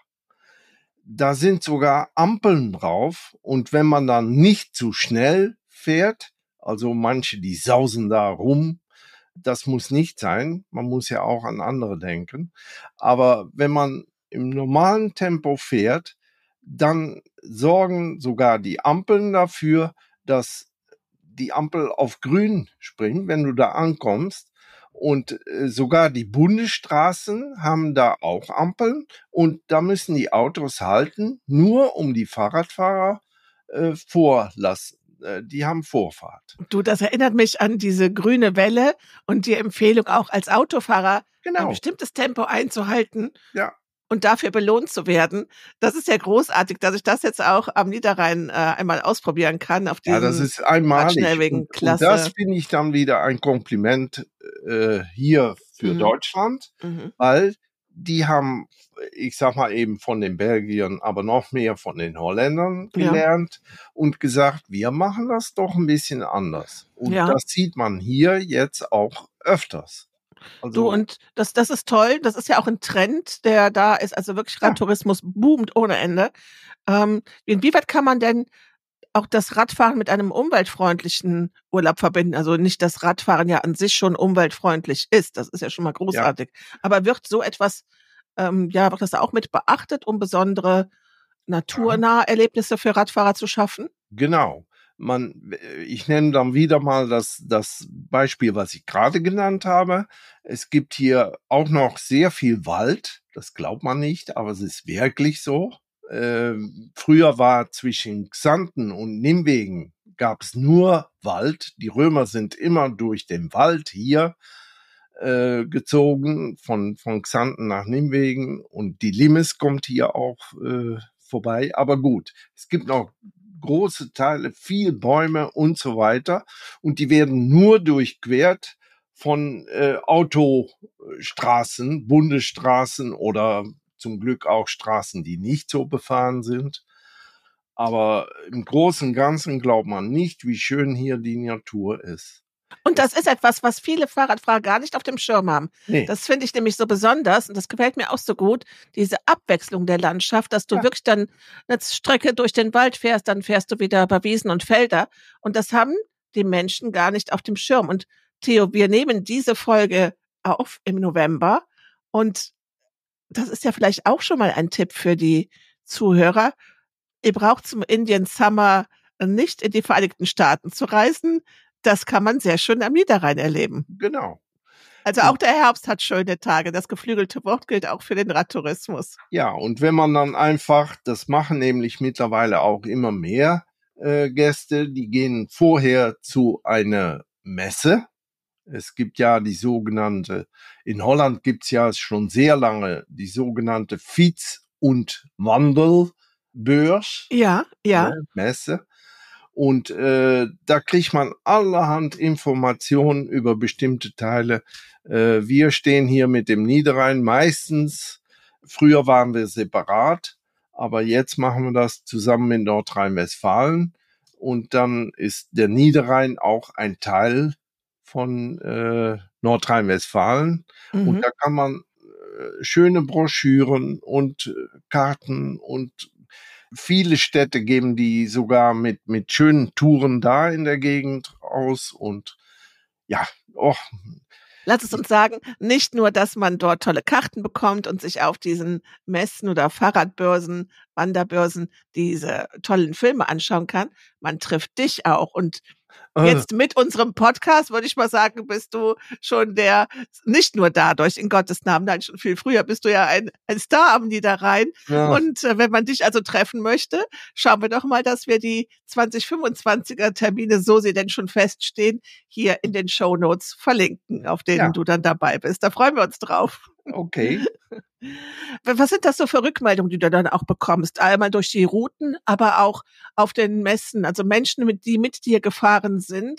Da sind sogar Ampeln drauf und wenn man dann nicht zu schnell fährt, also manche, die sausen da rum, das muss nicht sein, man muss ja auch an andere denken, aber wenn man im normalen Tempo fährt, dann sorgen sogar die Ampeln dafür, dass die Ampel auf grün springt, wenn du da ankommst. Und äh, sogar die Bundesstraßen haben da auch Ampeln. Und da müssen die Autos halten, nur um die Fahrradfahrer äh, vorlassen. Äh, die haben Vorfahrt. Du, das erinnert mich an diese grüne Welle und die Empfehlung auch als Autofahrer, genau. ein bestimmtes Tempo einzuhalten. Ja. Und dafür belohnt zu werden. Das ist ja großartig, dass ich das jetzt auch am Niederrhein äh, einmal ausprobieren kann. Auf diesen ja, das ist einmalig. Und, Klasse. Und das finde ich dann wieder ein Kompliment äh, hier für mhm. Deutschland, mhm. weil die haben, ich sag mal eben von den Belgiern, aber noch mehr von den Holländern gelernt ja. und gesagt, wir machen das doch ein bisschen anders. Und ja. das sieht man hier jetzt auch öfters. Also, du, und das, das ist toll. Das ist ja auch ein Trend, der da ist. Also wirklich Radtourismus ja. boomt ohne Ende. Ähm, inwieweit kann man denn auch das Radfahren mit einem umweltfreundlichen Urlaub verbinden? Also nicht, dass Radfahren ja an sich schon umweltfreundlich ist. Das ist ja schon mal großartig. Ja. Aber wird so etwas, ähm, ja, wird das auch mit beachtet, um besondere naturnahe Erlebnisse für Radfahrer zu schaffen? Genau. Man, ich nenne dann wieder mal das, das Beispiel, was ich gerade genannt habe. Es gibt hier auch noch sehr viel Wald. Das glaubt man nicht, aber es ist wirklich so. Äh, früher war zwischen Xanten und Nimwegen gab es nur Wald. Die Römer sind immer durch den Wald hier äh, gezogen, von, von Xanten nach Nimwegen. Und die Limes kommt hier auch äh, vorbei. Aber gut, es gibt noch große Teile, viel Bäume und so weiter. Und die werden nur durchquert von äh, Autostraßen, Bundesstraßen oder zum Glück auch Straßen, die nicht so befahren sind. Aber im Großen und Ganzen glaubt man nicht, wie schön hier die Natur ist. Und das ist etwas, was viele Fahrradfahrer gar nicht auf dem Schirm haben. Nee. Das finde ich nämlich so besonders und das gefällt mir auch so gut, diese Abwechslung der Landschaft, dass du ja. wirklich dann eine Strecke durch den Wald fährst, dann fährst du wieder über Wiesen und Felder und das haben die Menschen gar nicht auf dem Schirm. Und Theo, wir nehmen diese Folge auf im November und das ist ja vielleicht auch schon mal ein Tipp für die Zuhörer. Ihr braucht zum Indian Summer nicht in die Vereinigten Staaten zu reisen. Das kann man sehr schön am Niederrhein erleben. Genau. Also auch der Herbst hat schöne Tage. Das geflügelte Wort gilt auch für den Radtourismus. Ja, und wenn man dann einfach, das machen nämlich mittlerweile auch immer mehr äh, Gäste, die gehen vorher zu einer Messe Es gibt ja die sogenannte, in Holland gibt's ja schon sehr lange die sogenannte Fiets- und Wandelbeurs, Ja, ja. ne, Messe. Und äh, da kriegt man allerhand Informationen über bestimmte Teile. Äh, wir stehen hier mit dem Niederrhein meistens, früher waren wir separat, aber jetzt machen wir das zusammen in Nordrhein-Westfalen. Und dann ist der Niederrhein auch ein Teil von äh, Nordrhein-Westfalen. Mhm. Und da kann man äh, schöne Broschüren und äh, Karten und viele Städte geben die sogar mit, mit schönen Touren da in der Gegend aus. Und ja, oh. Lass es uns sagen, nicht nur, dass man dort tolle Karten bekommt und sich auf diesen Messen oder Fahrradbörsen, Wanderbörsen diese tollen Filme anschauen kann, man trifft dich auch. Und jetzt mit unserem Podcast, würde ich mal sagen, bist du schon der, nicht nur dadurch, in Gottes Namen, nein, schon viel früher bist du ja ein, ein Star am Niederrhein. Ja. Und äh, wenn man dich also treffen möchte, schauen wir doch mal, dass wir die zwanzig fünfundzwanziger Termine, so sie denn schon feststehen, hier in den Shownotes verlinken, auf denen Ja. du dann dabei bist. Da freuen wir uns drauf. Okay. Was sind das so für Rückmeldungen, die du dann auch bekommst? Einmal durch die Routen, aber auch auf den Messen, also Menschen, mit, die mit dir gefahren sind.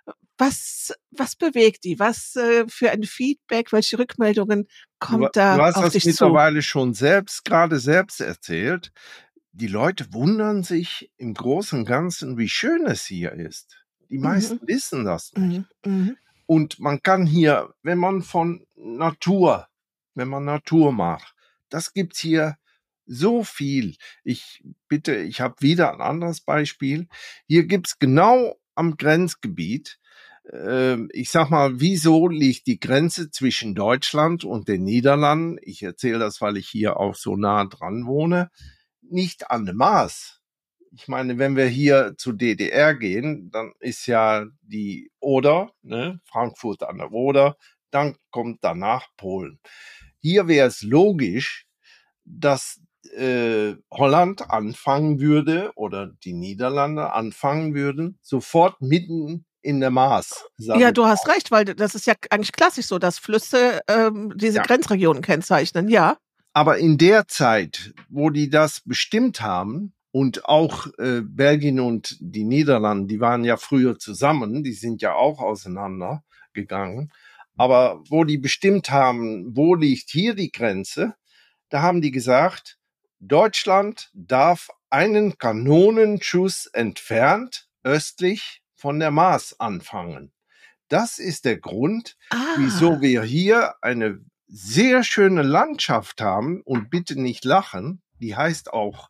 Was, was bewegt die? Was äh, für ein Feedback, welche Rückmeldungen kommt du, da du hast auf das dich zu? mittlerweile schon selbst, gerade selbst erzählt. Die Leute wundern sich im Großen und Ganzen, wie schön es hier ist. Die meisten Mhm. wissen das nicht. Mhm. Mhm. Und man kann hier, wenn man von Natur, wenn man Natur macht, das gibt's hier so viel. Ich bitte, ich habe wieder ein anderes Beispiel. Hier gibt's genau am Grenzgebiet, äh, ich sag mal, wieso liegt die Grenze zwischen Deutschland und den Niederlanden? Ich erzähle das, weil ich hier auch so nah dran wohne. Nicht an der Maas. Ich meine, wenn wir hier zu D D R gehen, dann ist ja die Oder, ne, Frankfurt an der Oder, dann kommt danach Polen. Hier wäre es logisch, dass äh, Holland anfangen würde oder die Niederlande anfangen würden, sofort mitten in der Maas. Ja, du hast recht, weil das ist ja eigentlich klassisch so, dass Flüsse ähm, diese Ja. Grenzregionen kennzeichnen, ja. Aber in der Zeit, wo die das bestimmt haben, und auch äh, Belgien und die Niederlande, die waren ja früher zusammen, die sind ja auch auseinandergegangen. Aber wo die bestimmt haben, wo liegt hier die Grenze, da haben die gesagt, Deutschland darf einen Kanonenschuss entfernt östlich von der Maas anfangen. Das ist der Grund, Ah. wieso wir hier eine sehr schöne Landschaft haben. Und bitte nicht lachen, die heißt auch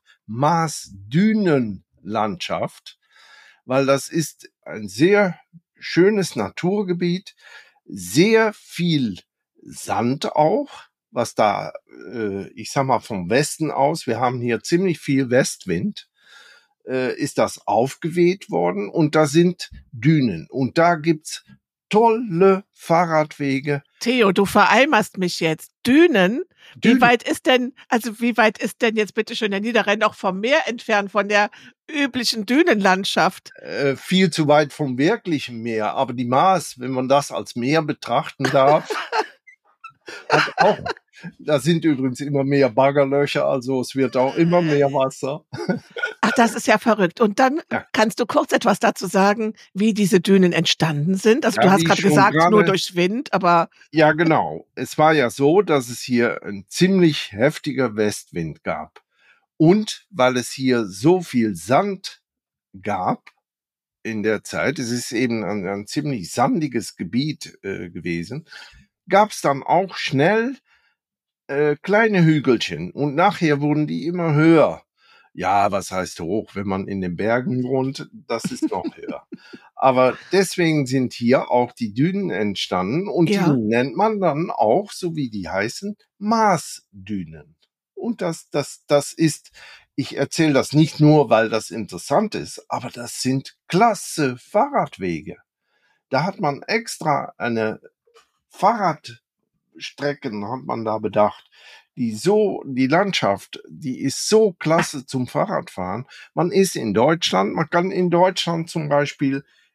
Maasdünenlandschaft, weil das ist ein sehr schönes Naturgebiet, sehr viel Sand auch, was da, äh, ich sag mal vom Westen aus, wir haben hier ziemlich viel Westwind, äh, ist das aufgeweht worden und da sind Dünen und da gibt's tolle Fahrradwege. Theo, du vereimerst mich jetzt. Dünen? Dünen. Wie weit ist denn, also wie weit ist denn jetzt bitte schön der Niederrhein noch vom Meer entfernt, von der üblichen Dünenlandschaft? Äh, viel zu weit vom wirklichen Meer, aber die Maas, wenn man das als Meer betrachten darf, hat auch, da sind übrigens immer mehr Baggerlöcher, also es wird auch immer mehr Wasser. Ach, das ist ja verrückt. Und dann Ja. kannst du kurz etwas dazu sagen, wie diese Dünen entstanden sind? Also Ja, du hast wie gerade schon gesagt, gerade- nur durch Wind, aber Ja, genau. Es war ja so, dass es hier ein ziemlich heftiger Westwind gab. Und weil es hier so viel Sand gab in der Zeit, es ist eben ein, ein ziemlich sandiges Gebiet äh, gewesen, gab es dann auch schnell äh, kleine Hügelchen und nachher wurden die immer höher. Ja, was heißt hoch? Wenn man in den Bergen wohnt, das ist noch höher. Aber deswegen sind hier auch die Dünen entstanden und Ja. die nennt man dann auch, so wie die heißen, Maasdünen. Und das, das, das ist, ich erzähle das nicht nur, weil das interessant ist, aber das sind klasse Fahrradwege. Da hat man extra eine Fahrradstrecken, hat man da bedacht, die so, die Landschaft, die ist so klasse zum Fahrradfahren. Man ist in Deutschland, man kann in Deutschland zum Beispiel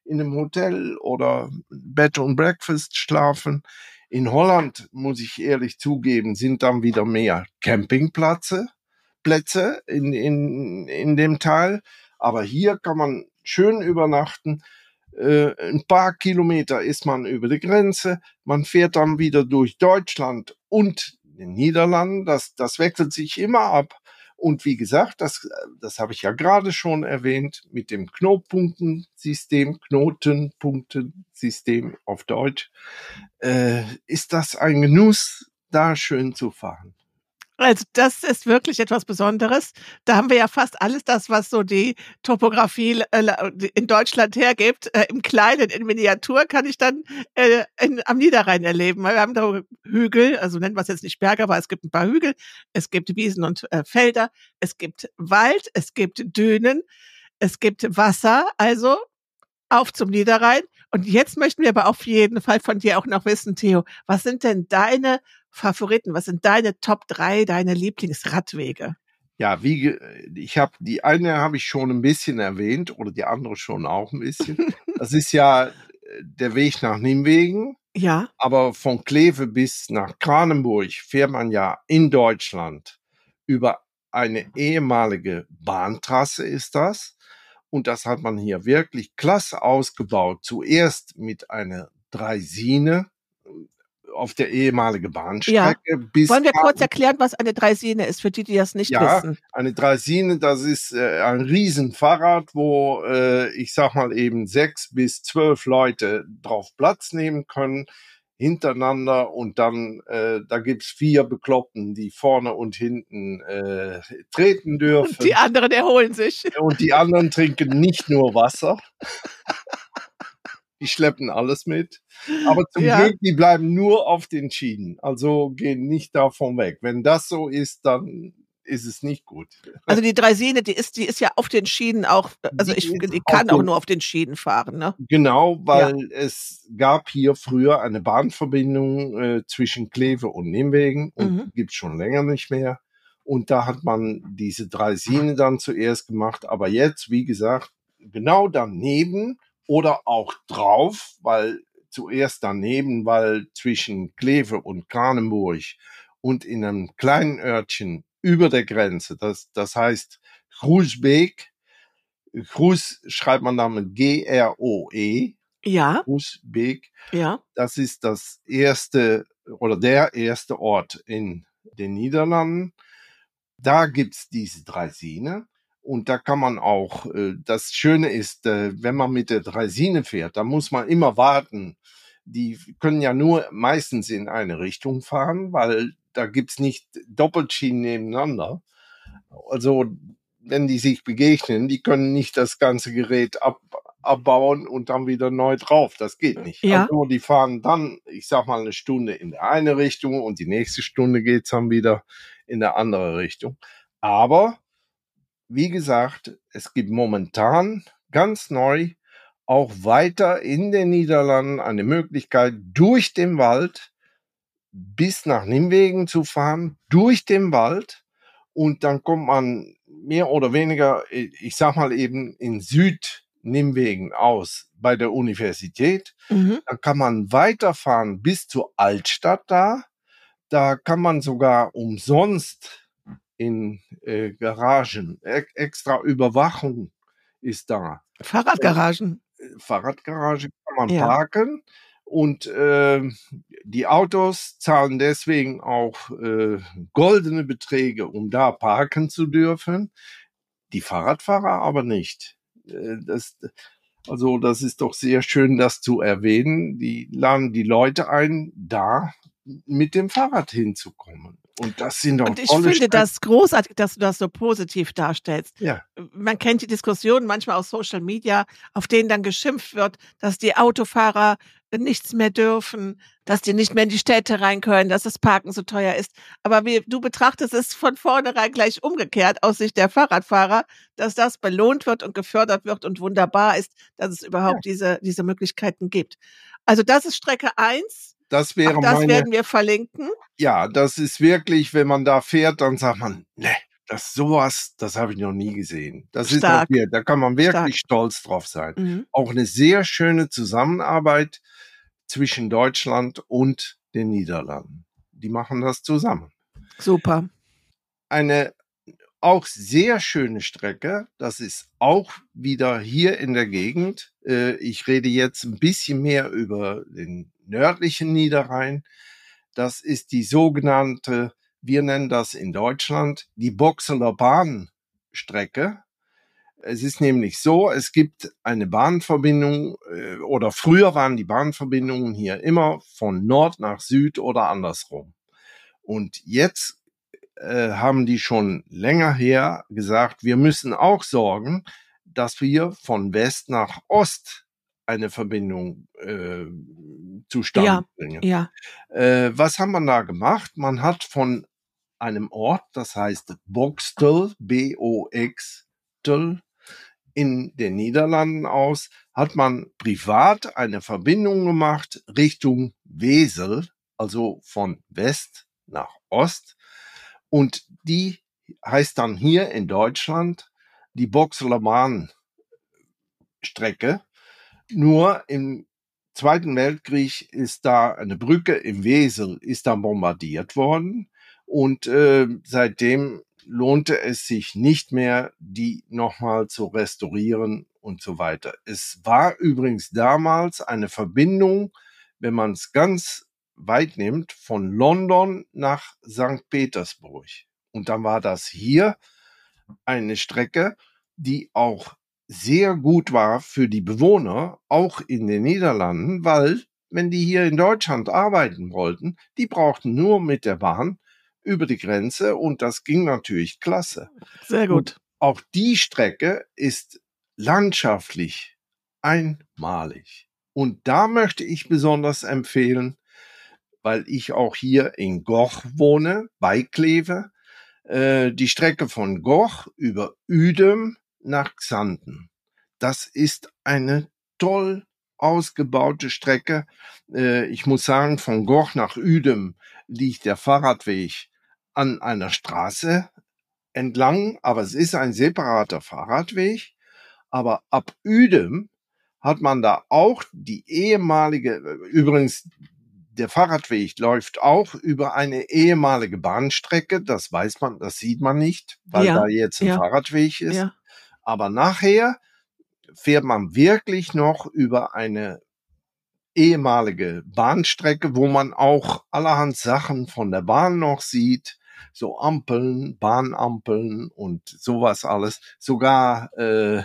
in einem Hotel oder Bed and Breakfast schlafen. In Holland, muss ich ehrlich zugeben, sind dann wieder mehr Campingplätze, Plätze in, in, in dem Teil. Aber hier kann man schön übernachten. Äh, ein paar Kilometer ist man über die Grenze. Man fährt dann wieder durch Deutschland und den Niederlanden. Das, das wechselt sich immer ab. Und wie gesagt, das, das habe ich ja gerade schon erwähnt, mit dem Knotenpunktensystem, Knotenpunktensystem auf Deutsch, äh, ist das ein Genuss, da schön zu fahren. Also das ist wirklich etwas Besonderes. Da haben wir ja fast alles das, was so die Topografie äh, in Deutschland hergibt. Äh, Im Kleinen, in Miniatur kann ich dann äh, in, am Niederrhein erleben. Wir haben da Hügel, also nennen wir es jetzt nicht Berge, aber es gibt ein paar Hügel. Es gibt Wiesen und äh, Felder. Es gibt Wald, es gibt Dünen, es gibt Wasser. Also auf zum Niederrhein. Und jetzt möchten wir aber auf jeden Fall von dir auch noch wissen, Theo, was sind denn deine Favoriten? Was sind deine Top drei, deine Lieblingsradwege? Ja, wie ich habe die eine habe ich schon ein bisschen erwähnt oder die andere schon auch ein bisschen. Das ist ja der Weg nach Nimwegen. Ja. Aber von Kleve bis nach Kranenburg fährt man ja in Deutschland über eine ehemalige Bahntrasse ist das. Und das hat man hier wirklich klasse ausgebaut. Zuerst mit einer Draisine auf der ehemaligen Bahnstrecke. Ja. Bis Wollen wir kurz erklären, was eine Draisine ist, für die, die das nicht ja, wissen? Eine Draisine, das ist äh, ein Riesenfahrrad, wo äh, ich sag mal eben sechs bis zwölf Leute drauf Platz nehmen können, hintereinander, und dann äh, da gibt's vier Bekloppten, die vorne und hinten äh, treten dürfen. Und die anderen erholen sich. Und die anderen trinken nicht nur Wasser. Die schleppen alles mit. Aber zum Ja. Glück, die bleiben nur auf den Schienen. Also gehen nicht davon weg. Wenn das so ist, dann ist es nicht gut. Also die Draisine, die ist, die ist ja auf den Schienen auch, also Die ich, ist die kann auf auch den- nur auf den Schienen fahren, ne? Genau, weil es gab hier früher eine Bahnverbindung äh, zwischen Kleve und Nimwegen und Mhm. die gibt's schon länger nicht mehr. Und da hat man diese Draisine dann zuerst gemacht. Aber jetzt, wie gesagt, genau daneben oder auch drauf, weil zuerst daneben, weil zwischen Kleve und Kranenburg und in einem kleinen Örtchen über der Grenze, das, das heißt Groesbeek, Groes schreibt man dann mit G R O E, Ja, Groesbeek, ja. das ist das erste oder der erste Ort in den Niederlanden. Da gibt's diese Draisine. Und da kann man auch, äh, das Schöne ist, äh, wenn man mit der Draisine fährt, da muss man immer warten. Die können ja nur meistens in eine Richtung fahren, weil da gibt's nicht Doppelschienen nebeneinander. Also wenn die sich begegnen, die können nicht das ganze Gerät ab, abbauen und dann wieder neu drauf. Das geht nicht. Ja. Also die fahren dann, ich sag mal, eine Stunde in der eine Richtung und die nächste Stunde geht's dann wieder in der andere Richtung. Aber wie gesagt, es gibt momentan ganz neu auch weiter in den Niederlanden eine Möglichkeit, durch den Wald bis nach Nimwegen zu fahren, durch den Wald. Und dann kommt man mehr oder weniger, ich sag mal eben, in Süd-Nimwegen aus bei der Universität. Mhm. Dann kann man weiterfahren bis zur Altstadt da. Da kann man sogar umsonst in äh, Garagen, e extra Überwachung ist da. Fahrradgaragen. Fahrradgarage kann man Ja. parken und äh, die Autos zahlen deswegen auch äh, goldene Beträge, um da parken zu dürfen. Die Fahrradfahrer aber nicht. Äh, das, also das ist doch sehr schön, das zu erwähnen. Die laden die Leute ein, da mit dem Fahrrad hinzukommen. Und das sind doch Und ich tolle finde Strecken. das großartig, dass du das so positiv darstellst. Ja. Man kennt die Diskussionen manchmal auf Social Media, auf denen dann geschimpft wird, dass die Autofahrer nichts mehr dürfen, dass die nicht mehr in die Städte rein können, dass das Parken so teuer ist. Aber wie, du betrachtest es von vornherein gleich umgekehrt aus Sicht der Fahrradfahrer, dass das belohnt wird und gefördert wird und wunderbar ist, dass es überhaupt Ja. diese, diese Möglichkeiten gibt. Also das ist Strecke eins. Das wäre Auch das meine, werden wir verlinken. ja, das ist wirklich, wenn man da fährt, dann sagt man, ne, das sowas, das habe ich noch nie gesehen. Das Stark. ist noch, da kann man wirklich Stark. stolz drauf sein. Mhm. Auch eine sehr schöne Zusammenarbeit zwischen Deutschland und den Niederlanden. Die machen das zusammen. Super. Eine auch sehr schöne Strecke, das ist auch wieder hier in der Gegend. Ich rede jetzt ein bisschen mehr über den nördlichen Niederrhein. Das ist die sogenannte, wir nennen das in Deutschland, die Boxeler Bahnstrecke. Es ist nämlich so, es gibt eine Bahnverbindung, oder früher waren die Bahnverbindungen hier immer von Nord nach Süd oder andersrum. Und jetzt äh, haben die schon länger her gesagt, wir müssen auch sorgen, dass wir von West nach Ost eine Verbindung äh, zustande Ja, bringen. ja. Äh, was haben wir da gemacht? Man hat von einem Ort, das heißt Boxtel, B O X T E L, in den Niederlanden aus, hat man privat eine Verbindung gemacht Richtung Wesel, also von West nach Ost. Und die heißt dann hier in Deutschland die Boxeler Bahnstrecke. Nur im Zweiten Weltkrieg ist da eine Brücke im Wesel, ist da bombardiert worden. Und äh, seitdem lohnte es sich nicht mehr, die nochmal zu restaurieren und so weiter. Es war übrigens damals eine Verbindung, wenn man es ganz weit nimmt, von London nach Sankt Petersburg. Und dann war das hier eine Strecke, die auch sehr gut war für die Bewohner, auch in den Niederlanden, weil, wenn die hier in Deutschland arbeiten wollten, die brauchten nur mit der Bahn über die Grenze und das ging natürlich klasse. Sehr gut. Und auch die Strecke ist landschaftlich einmalig. Und da möchte ich besonders empfehlen, weil ich auch hier in Goch wohne, bei Kleve, äh, die Strecke von Goch über Uedem nach Xanten. Das ist eine toll ausgebaute Strecke. Äh, ich muss sagen, von Goch nach Uedem liegt der Fahrradweg an einer Straße entlang, aber es ist ein separater Fahrradweg. Aber ab Uedem hat man da auch die ehemalige, übrigens, der Fahrradweg läuft auch über eine ehemalige Bahnstrecke. Das weiß man, das sieht man nicht, weil Ja, da jetzt ein ja, Fahrradweg ist. ja. Aber nachher fährt man wirklich noch über eine ehemalige Bahnstrecke, wo man auch allerhand Sachen von der Bahn noch sieht. So Ampeln, Bahnampeln und sowas alles. Sogar äh,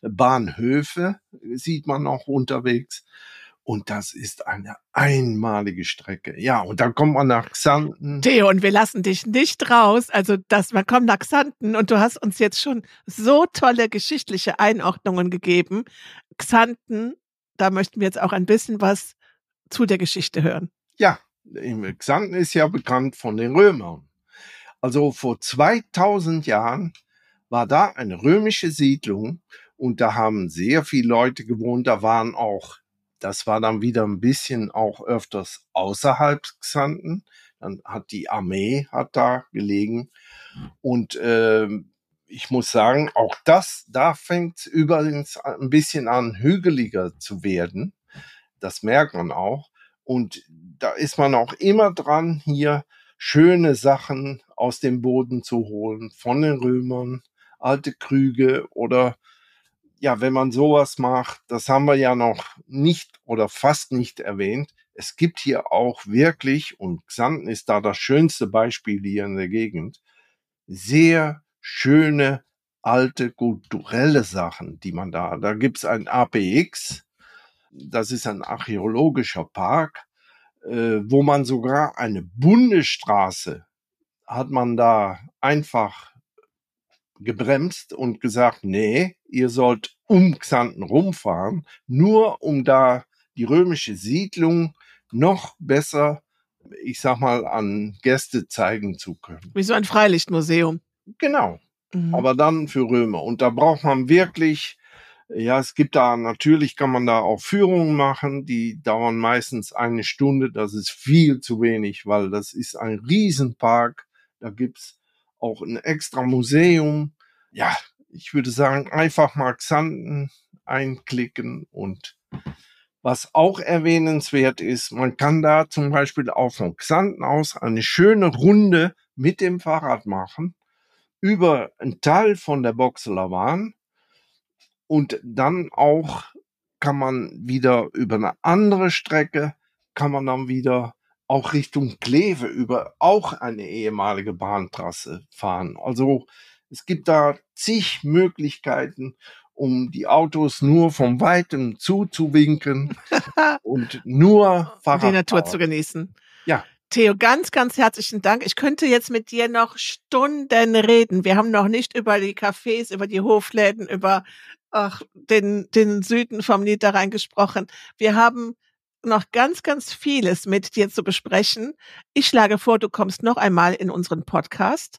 Bahnhöfe sieht man noch unterwegs. Und das ist eine einmalige Strecke. Ja, und dann kommt man nach Xanten. Theo, und wir lassen dich nicht raus. Also, das, man kommt nach Xanten und du hast uns jetzt schon so tolle geschichtliche Einordnungen gegeben. Xanten, da möchten wir jetzt auch ein bisschen was zu der Geschichte hören. Ja, Xanten ist ja bekannt von den Römern. Also vor zweitausend Jahren war da eine römische Siedlung und da haben sehr viele Leute gewohnt. Da waren auch, das war dann wieder ein bisschen auch öfters außerhalb Xanten. Dann hat die Armee hat da gelegen und äh, ich muss sagen, auch das, da fängt es übrigens ein bisschen an, hügeliger zu werden. Das merkt man auch. Und da ist man auch immer dran, hier schöne Sachen aus dem Boden zu holen, von den Römern, alte Krüge oder, ja, wenn man sowas macht, das haben wir ja noch nicht oder fast nicht erwähnt. Es gibt hier auch wirklich, und Xanten ist da das schönste Beispiel hier in der Gegend, sehr schöne alte kulturelle Sachen, die man da, da gibt's ein A P X, das ist ein archäologischer Park, äh, wo man sogar eine Bundesstraße hat man da einfach gebremst und gesagt, nee, ihr sollt um Xanten rumfahren, nur um da die römische Siedlung noch besser, ich sag mal, an Gäste zeigen zu können. Wie so ein Freilichtmuseum. Genau, Mhm. aber dann für Römer. Und da braucht man wirklich, ja, es gibt da, natürlich kann man da auch Führungen machen, die dauern meistens eine Stunde, das ist viel zu wenig, weil das ist ein Riesenpark, da gibt's auch ein extra Museum. Ja, ich würde sagen, einfach mal Xanten einklicken. Und was auch erwähnenswert ist, man kann da zum Beispiel auch von Xanten aus eine schöne Runde mit dem Fahrrad machen über einen Teil von der Boxeler Bahn, und dann auch kann man wieder über eine andere Strecke, kann man dann wieder auch Richtung Kleve über auch eine ehemalige Bahntrasse fahren. Also es gibt da zig Möglichkeiten, um die Autos nur von Weitem zuzuwinken und nur Fahrrad die Natur fahren. zu genießen. Ja. Theo, ganz, ganz herzlichen Dank. Ich könnte jetzt mit dir noch Stunden reden. Wir haben noch nicht über die Cafés, über die Hofläden, über ach, den, den Süden vom Niederrhein gesprochen. Wir haben noch ganz, ganz vieles mit dir zu besprechen. Ich schlage vor, du kommst noch einmal in unseren Podcast.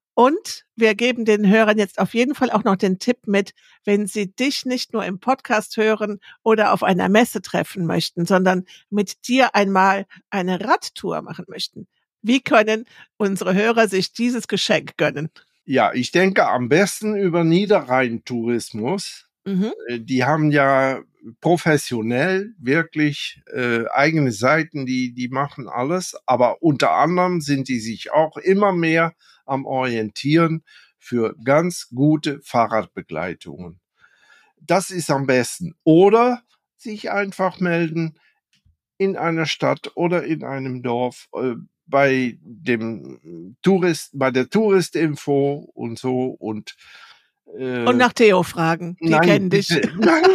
Und wir geben den Hörern jetzt auf jeden Fall auch noch den Tipp mit, wenn sie dich nicht nur im Podcast hören oder auf einer Messe treffen möchten, sondern mit dir einmal eine Radtour machen möchten. Wie können unsere Hörer sich dieses Geschenk gönnen? Ja, ich denke am besten über Niederrhein-Tourismus. Mhm. Die haben ja professionell wirklich äh, eigene Seiten, die, die machen alles. Aber unter anderem sind die sich auch immer mehr am Orientieren für ganz gute Fahrradbegleitungen. Das ist am besten. Oder sich einfach melden in einer Stadt oder in einem Dorf äh, bei dem Tourist, bei der Touristinfo und so und äh, und nach Theo fragen. Die nein, kennen dich. Bitte,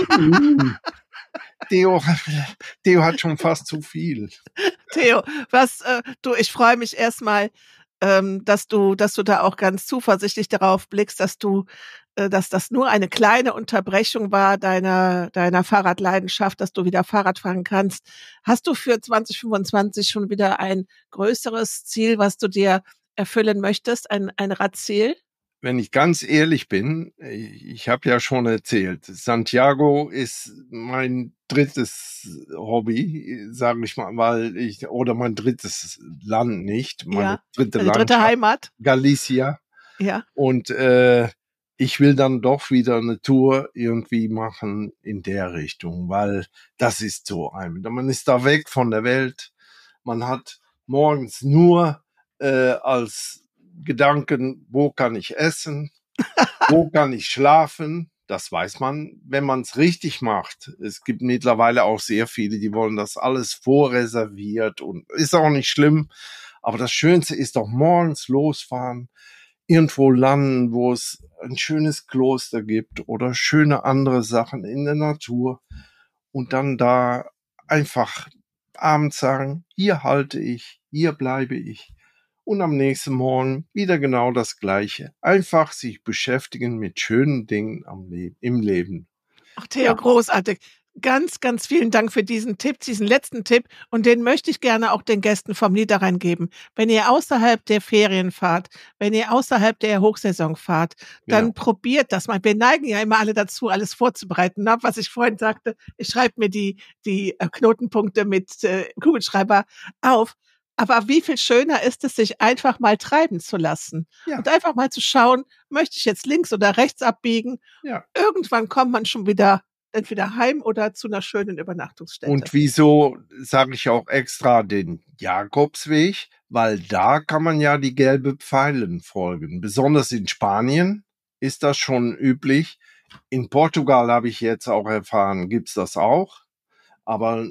nein. Theo, Theo hat schon fast zu viel. Theo, was äh, du, ich freue mich erstmal, ähm, dass du, dass du da auch ganz zuversichtlich darauf blickst, dass du, äh, dass das nur eine kleine Unterbrechung war deiner deiner Fahrradleidenschaft, dass du wieder Fahrrad fahren kannst. Hast du für zwanzig fünfundzwanzig schon wieder ein größeres Ziel, was du dir erfüllen möchtest, ein ein Radziel? Wenn ich ganz ehrlich bin, ich habe ja schon erzählt, Santiago ist mein drittes Hobby, sage ich mal, weil ich, oder mein drittes Land nicht, meine ja, dritte also dritte Heimat. Galicia. Ja. Und äh, ich will dann doch wieder eine Tour irgendwie machen in der Richtung, weil das ist so ein, man ist da weg von der Welt, man hat morgens nur äh, als Gedanken, wo kann ich essen, wo kann ich schlafen, das weiß man, wenn man es richtig macht. Es gibt mittlerweile auch sehr viele, die wollen das alles vorreserviert und ist auch nicht schlimm, aber das Schönste ist doch morgens losfahren, irgendwo landen, wo es ein schönes Kloster gibt oder schöne andere Sachen in der Natur und dann da einfach abends sagen, hier halte ich, hier bleibe ich. Und am nächsten Morgen wieder genau das Gleiche. Einfach sich beschäftigen mit schönen Dingen am Le- im Leben. Ach, Theo, ja. Großartig. Ganz, ganz vielen Dank für diesen Tipp, diesen letzten Tipp. Und den möchte ich gerne auch den Gästen vom Niederrhein geben. Wenn ihr außerhalb der Ferien fahrt, wenn ihr außerhalb der Hochsaison fahrt, dann genau. probiert das mal. Wir neigen ja immer alle dazu, alles vorzubereiten. Na, was ich vorhin sagte, ich schreibe mir die, die Knotenpunkte mit äh, Kugelschreiber auf. Aber wie viel schöner ist es, sich einfach mal treiben zu lassen ja. und einfach mal zu schauen, möchte ich jetzt links oder rechts abbiegen? Ja. Irgendwann kommt man schon wieder entweder heim oder zu einer schönen Übernachtungsstätte. Und wieso sage ich auch extra den Jakobsweg? Weil da kann man ja die gelbe Pfeilen folgen. Besonders in Spanien ist das schon üblich. In Portugal habe ich jetzt auch erfahren, gibt's das auch. Aber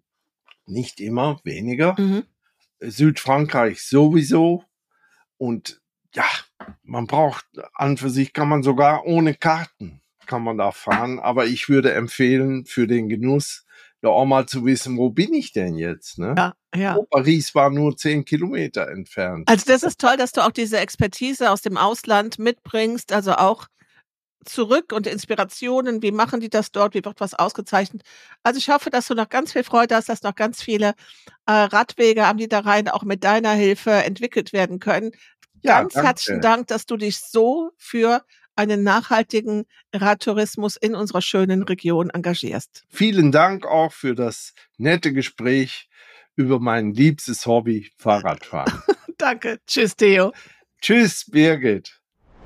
nicht immer, weniger. Mhm. Südfrankreich sowieso und ja, man braucht, an für sich kann man sogar ohne Karten, kann man da fahren, aber ich würde empfehlen, für den Genuss, ja auch mal zu wissen, wo bin ich denn jetzt, ne? Ja, ja. Oh, Paris war nur zehn Kilometer entfernt. Also das ist toll, dass du auch diese Expertise aus dem Ausland mitbringst, also auch zurück und Inspirationen, wie machen die das dort, wie wird was ausgezeichnet. Also ich hoffe, dass du noch ganz viel Freude hast, dass noch ganz viele äh, Radwege am Niederrhein auch mit deiner Hilfe entwickelt werden können. Ja, ganz danke. Herzlichen Dank, dass du dich so für einen nachhaltigen Radtourismus in unserer schönen Region engagierst. Vielen Dank auch für das nette Gespräch über mein liebstes Hobby, Fahrradfahren. Danke. Tschüss, Theo. Tschüss, Birgit.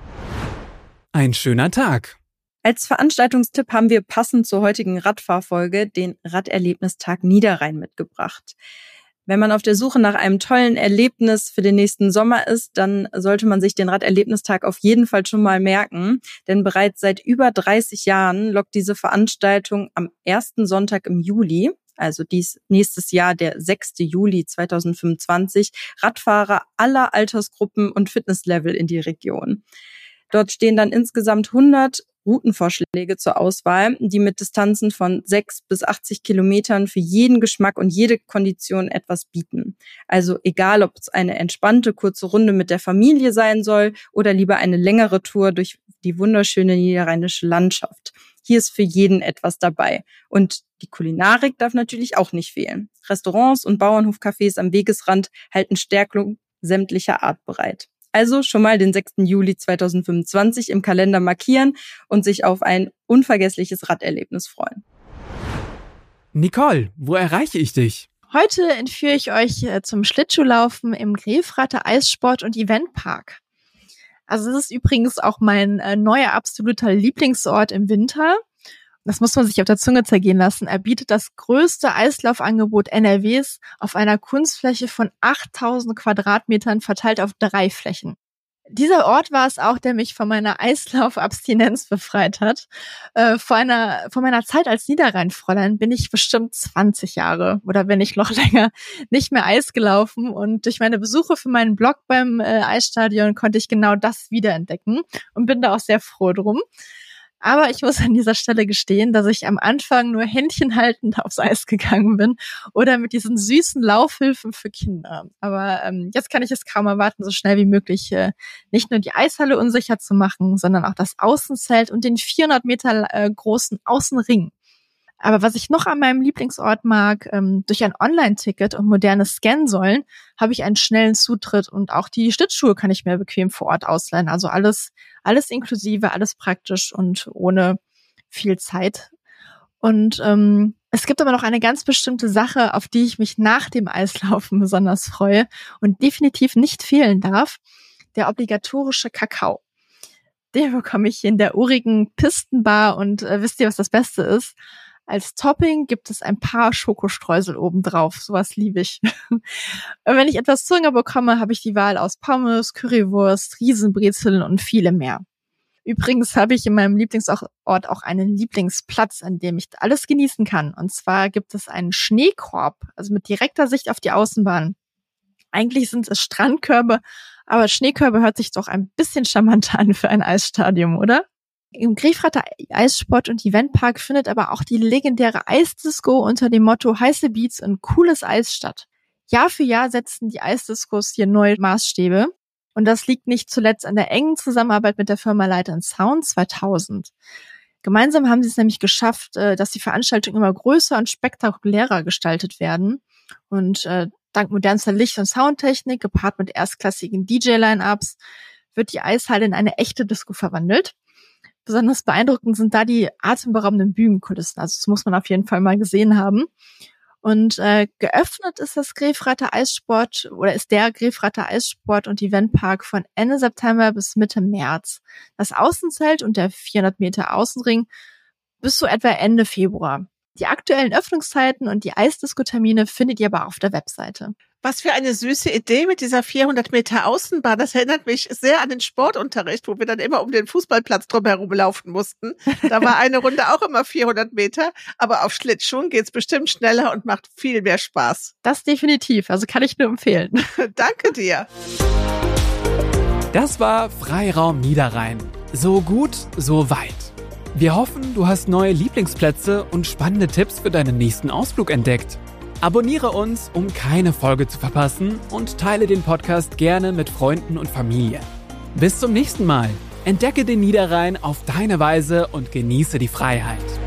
Ein schöner Tag. Als Veranstaltungstipp haben wir passend zur heutigen Radfahrfolge den Raderlebnistag Niederrhein mitgebracht. Wenn man auf der Suche nach einem tollen Erlebnis für den nächsten Sommer ist, dann sollte man sich den Raderlebnistag auf jeden Fall schon mal merken. Denn bereits seit über dreißig Jahren lockt diese Veranstaltung am ersten Sonntag im Juli, also dies nächstes Jahr der sechster Juli zweitausendfünfundzwanzig, Radfahrer aller Altersgruppen und Fitnesslevel in die Region. Dort stehen dann insgesamt hundert Routenvorschläge zur Auswahl, die mit Distanzen von sechs bis achtzig Kilometern für jeden Geschmack und jede Kondition etwas bieten. Also egal, ob es eine entspannte kurze Runde mit der Familie sein soll oder lieber eine längere Tour durch die wunderschöne niederrheinische Landschaft. Hier ist für jeden etwas dabei. Und die Kulinarik darf natürlich auch nicht fehlen. Restaurants und Bauernhofcafés am Wegesrand halten Stärkung sämtlicher Art bereit. Also schon mal den sechster Juli zweitausendfünfundzwanzig im Kalender markieren und sich auf ein unvergessliches Raderlebnis freuen. Nicole, wo erreiche ich dich? Heute entführe ich euch zum Schlittschuhlaufen im Grefrather Eissport- und Eventpark. Also das ist übrigens auch mein äh, neuer absoluter Lieblingsort im Winter. Das muss man sich auf der Zunge zergehen lassen. Er bietet das größte Eislaufangebot N R Ws auf einer Kunstfläche von achttausend Quadratmetern verteilt auf drei Flächen. Dieser Ort war es auch, der mich von meiner Eislaufabstinenz befreit hat. Äh, vor einer, vor meiner Zeit als Niederrheinfräulein bin ich bestimmt zwanzig Jahre oder wenn nicht noch länger nicht mehr Eis gelaufen und durch meine Besuche für meinen Blog beim äh, Eisstadion konnte ich genau das wiederentdecken und bin da auch sehr froh drum. Aber ich muss an dieser Stelle gestehen, dass ich am Anfang nur händchenhaltend aufs Eis gegangen bin oder mit diesen süßen Laufhilfen für Kinder. Aber ähm, jetzt kann ich es kaum erwarten, so schnell wie möglich äh, nicht nur die Eishalle unsicher zu machen, sondern auch das Außenzelt und den vierhundert Meter äh, großen Außenring. Aber was ich noch an meinem Lieblingsort mag, ähm, durch ein Online-Ticket und moderne Scansäulen habe ich einen schnellen Zutritt und auch die Schlittschuhe kann ich mir bequem vor Ort ausleihen. Also alles, alles inklusive, alles praktisch und ohne viel Zeit. Und ähm, es gibt aber noch eine ganz bestimmte Sache, auf die ich mich nach dem Eislaufen besonders freue und definitiv nicht fehlen darf: der obligatorische Kakao. Den bekomme ich in der urigen Pistenbar und äh, wisst ihr, was das Beste ist? Als Topping gibt es ein paar Schokostreusel obendrauf. Sowas liebe ich. Und wenn ich etwas zu Hunger bekomme, habe ich die Wahl aus Pommes, Currywurst, Riesenbrezeln und viele mehr. Übrigens habe ich in meinem Lieblingsort auch einen Lieblingsplatz, an dem ich alles genießen kann. Und zwar gibt es einen Schneekorb, also mit direkter Sicht auf die Außenbahn. Eigentlich sind es Strandkörbe, aber Schneekörbe hört sich doch ein bisschen charmanter an für ein Eisstadion, oder? Im Grefrather Eissport- und Eventpark findet aber auch die legendäre Eisdisco unter dem Motto heiße Beats und cooles Eis statt. Jahr für Jahr setzen die Eisdiscos hier neue Maßstäbe. Und das liegt nicht zuletzt an der engen Zusammenarbeit mit der Firma Light and Sound zweitausend. Gemeinsam haben sie es nämlich geschafft, dass die Veranstaltungen immer größer und spektakulärer gestaltet werden. Und dank modernster Licht- und Soundtechnik, gepaart mit erstklassigen D J-Line-Ups, wird die Eishalle in eine echte Disco verwandelt. Besonders beeindruckend sind da die atemberaubenden Bühnenkulissen. Also das muss man auf jeden Fall mal gesehen haben. Und äh, geöffnet ist das Grefrather Eissport oder ist der Grefrather Eissport- und Eventpark von Ende September bis Mitte März. Das Außenzelt und der vierhundert Meter Außenring bis so etwa Ende Februar. Die aktuellen Öffnungszeiten und die Eisdisco-Termine findet ihr aber auf der Webseite. Was für eine süße Idee mit dieser vierhundert Meter Außenbahn. Das erinnert mich sehr an den Sportunterricht, wo wir dann immer um den Fußballplatz drumherum laufen mussten. Da war eine Runde auch immer vierhundert Meter, aber auf Schlittschuhen geht's bestimmt schneller und macht viel mehr Spaß. Das definitiv, also kann ich nur empfehlen. Danke dir. Das war Freiraum Niederrhein. So gut, so weit. Wir hoffen, du hast neue Lieblingsplätze und spannende Tipps für deinen nächsten Ausflug entdeckt. Abonniere uns, um keine Folge zu verpassen und teile den Podcast gerne mit Freunden und Familie. Bis zum nächsten Mal. Entdecke den Niederrhein auf deine Weise und genieße die Freiheit.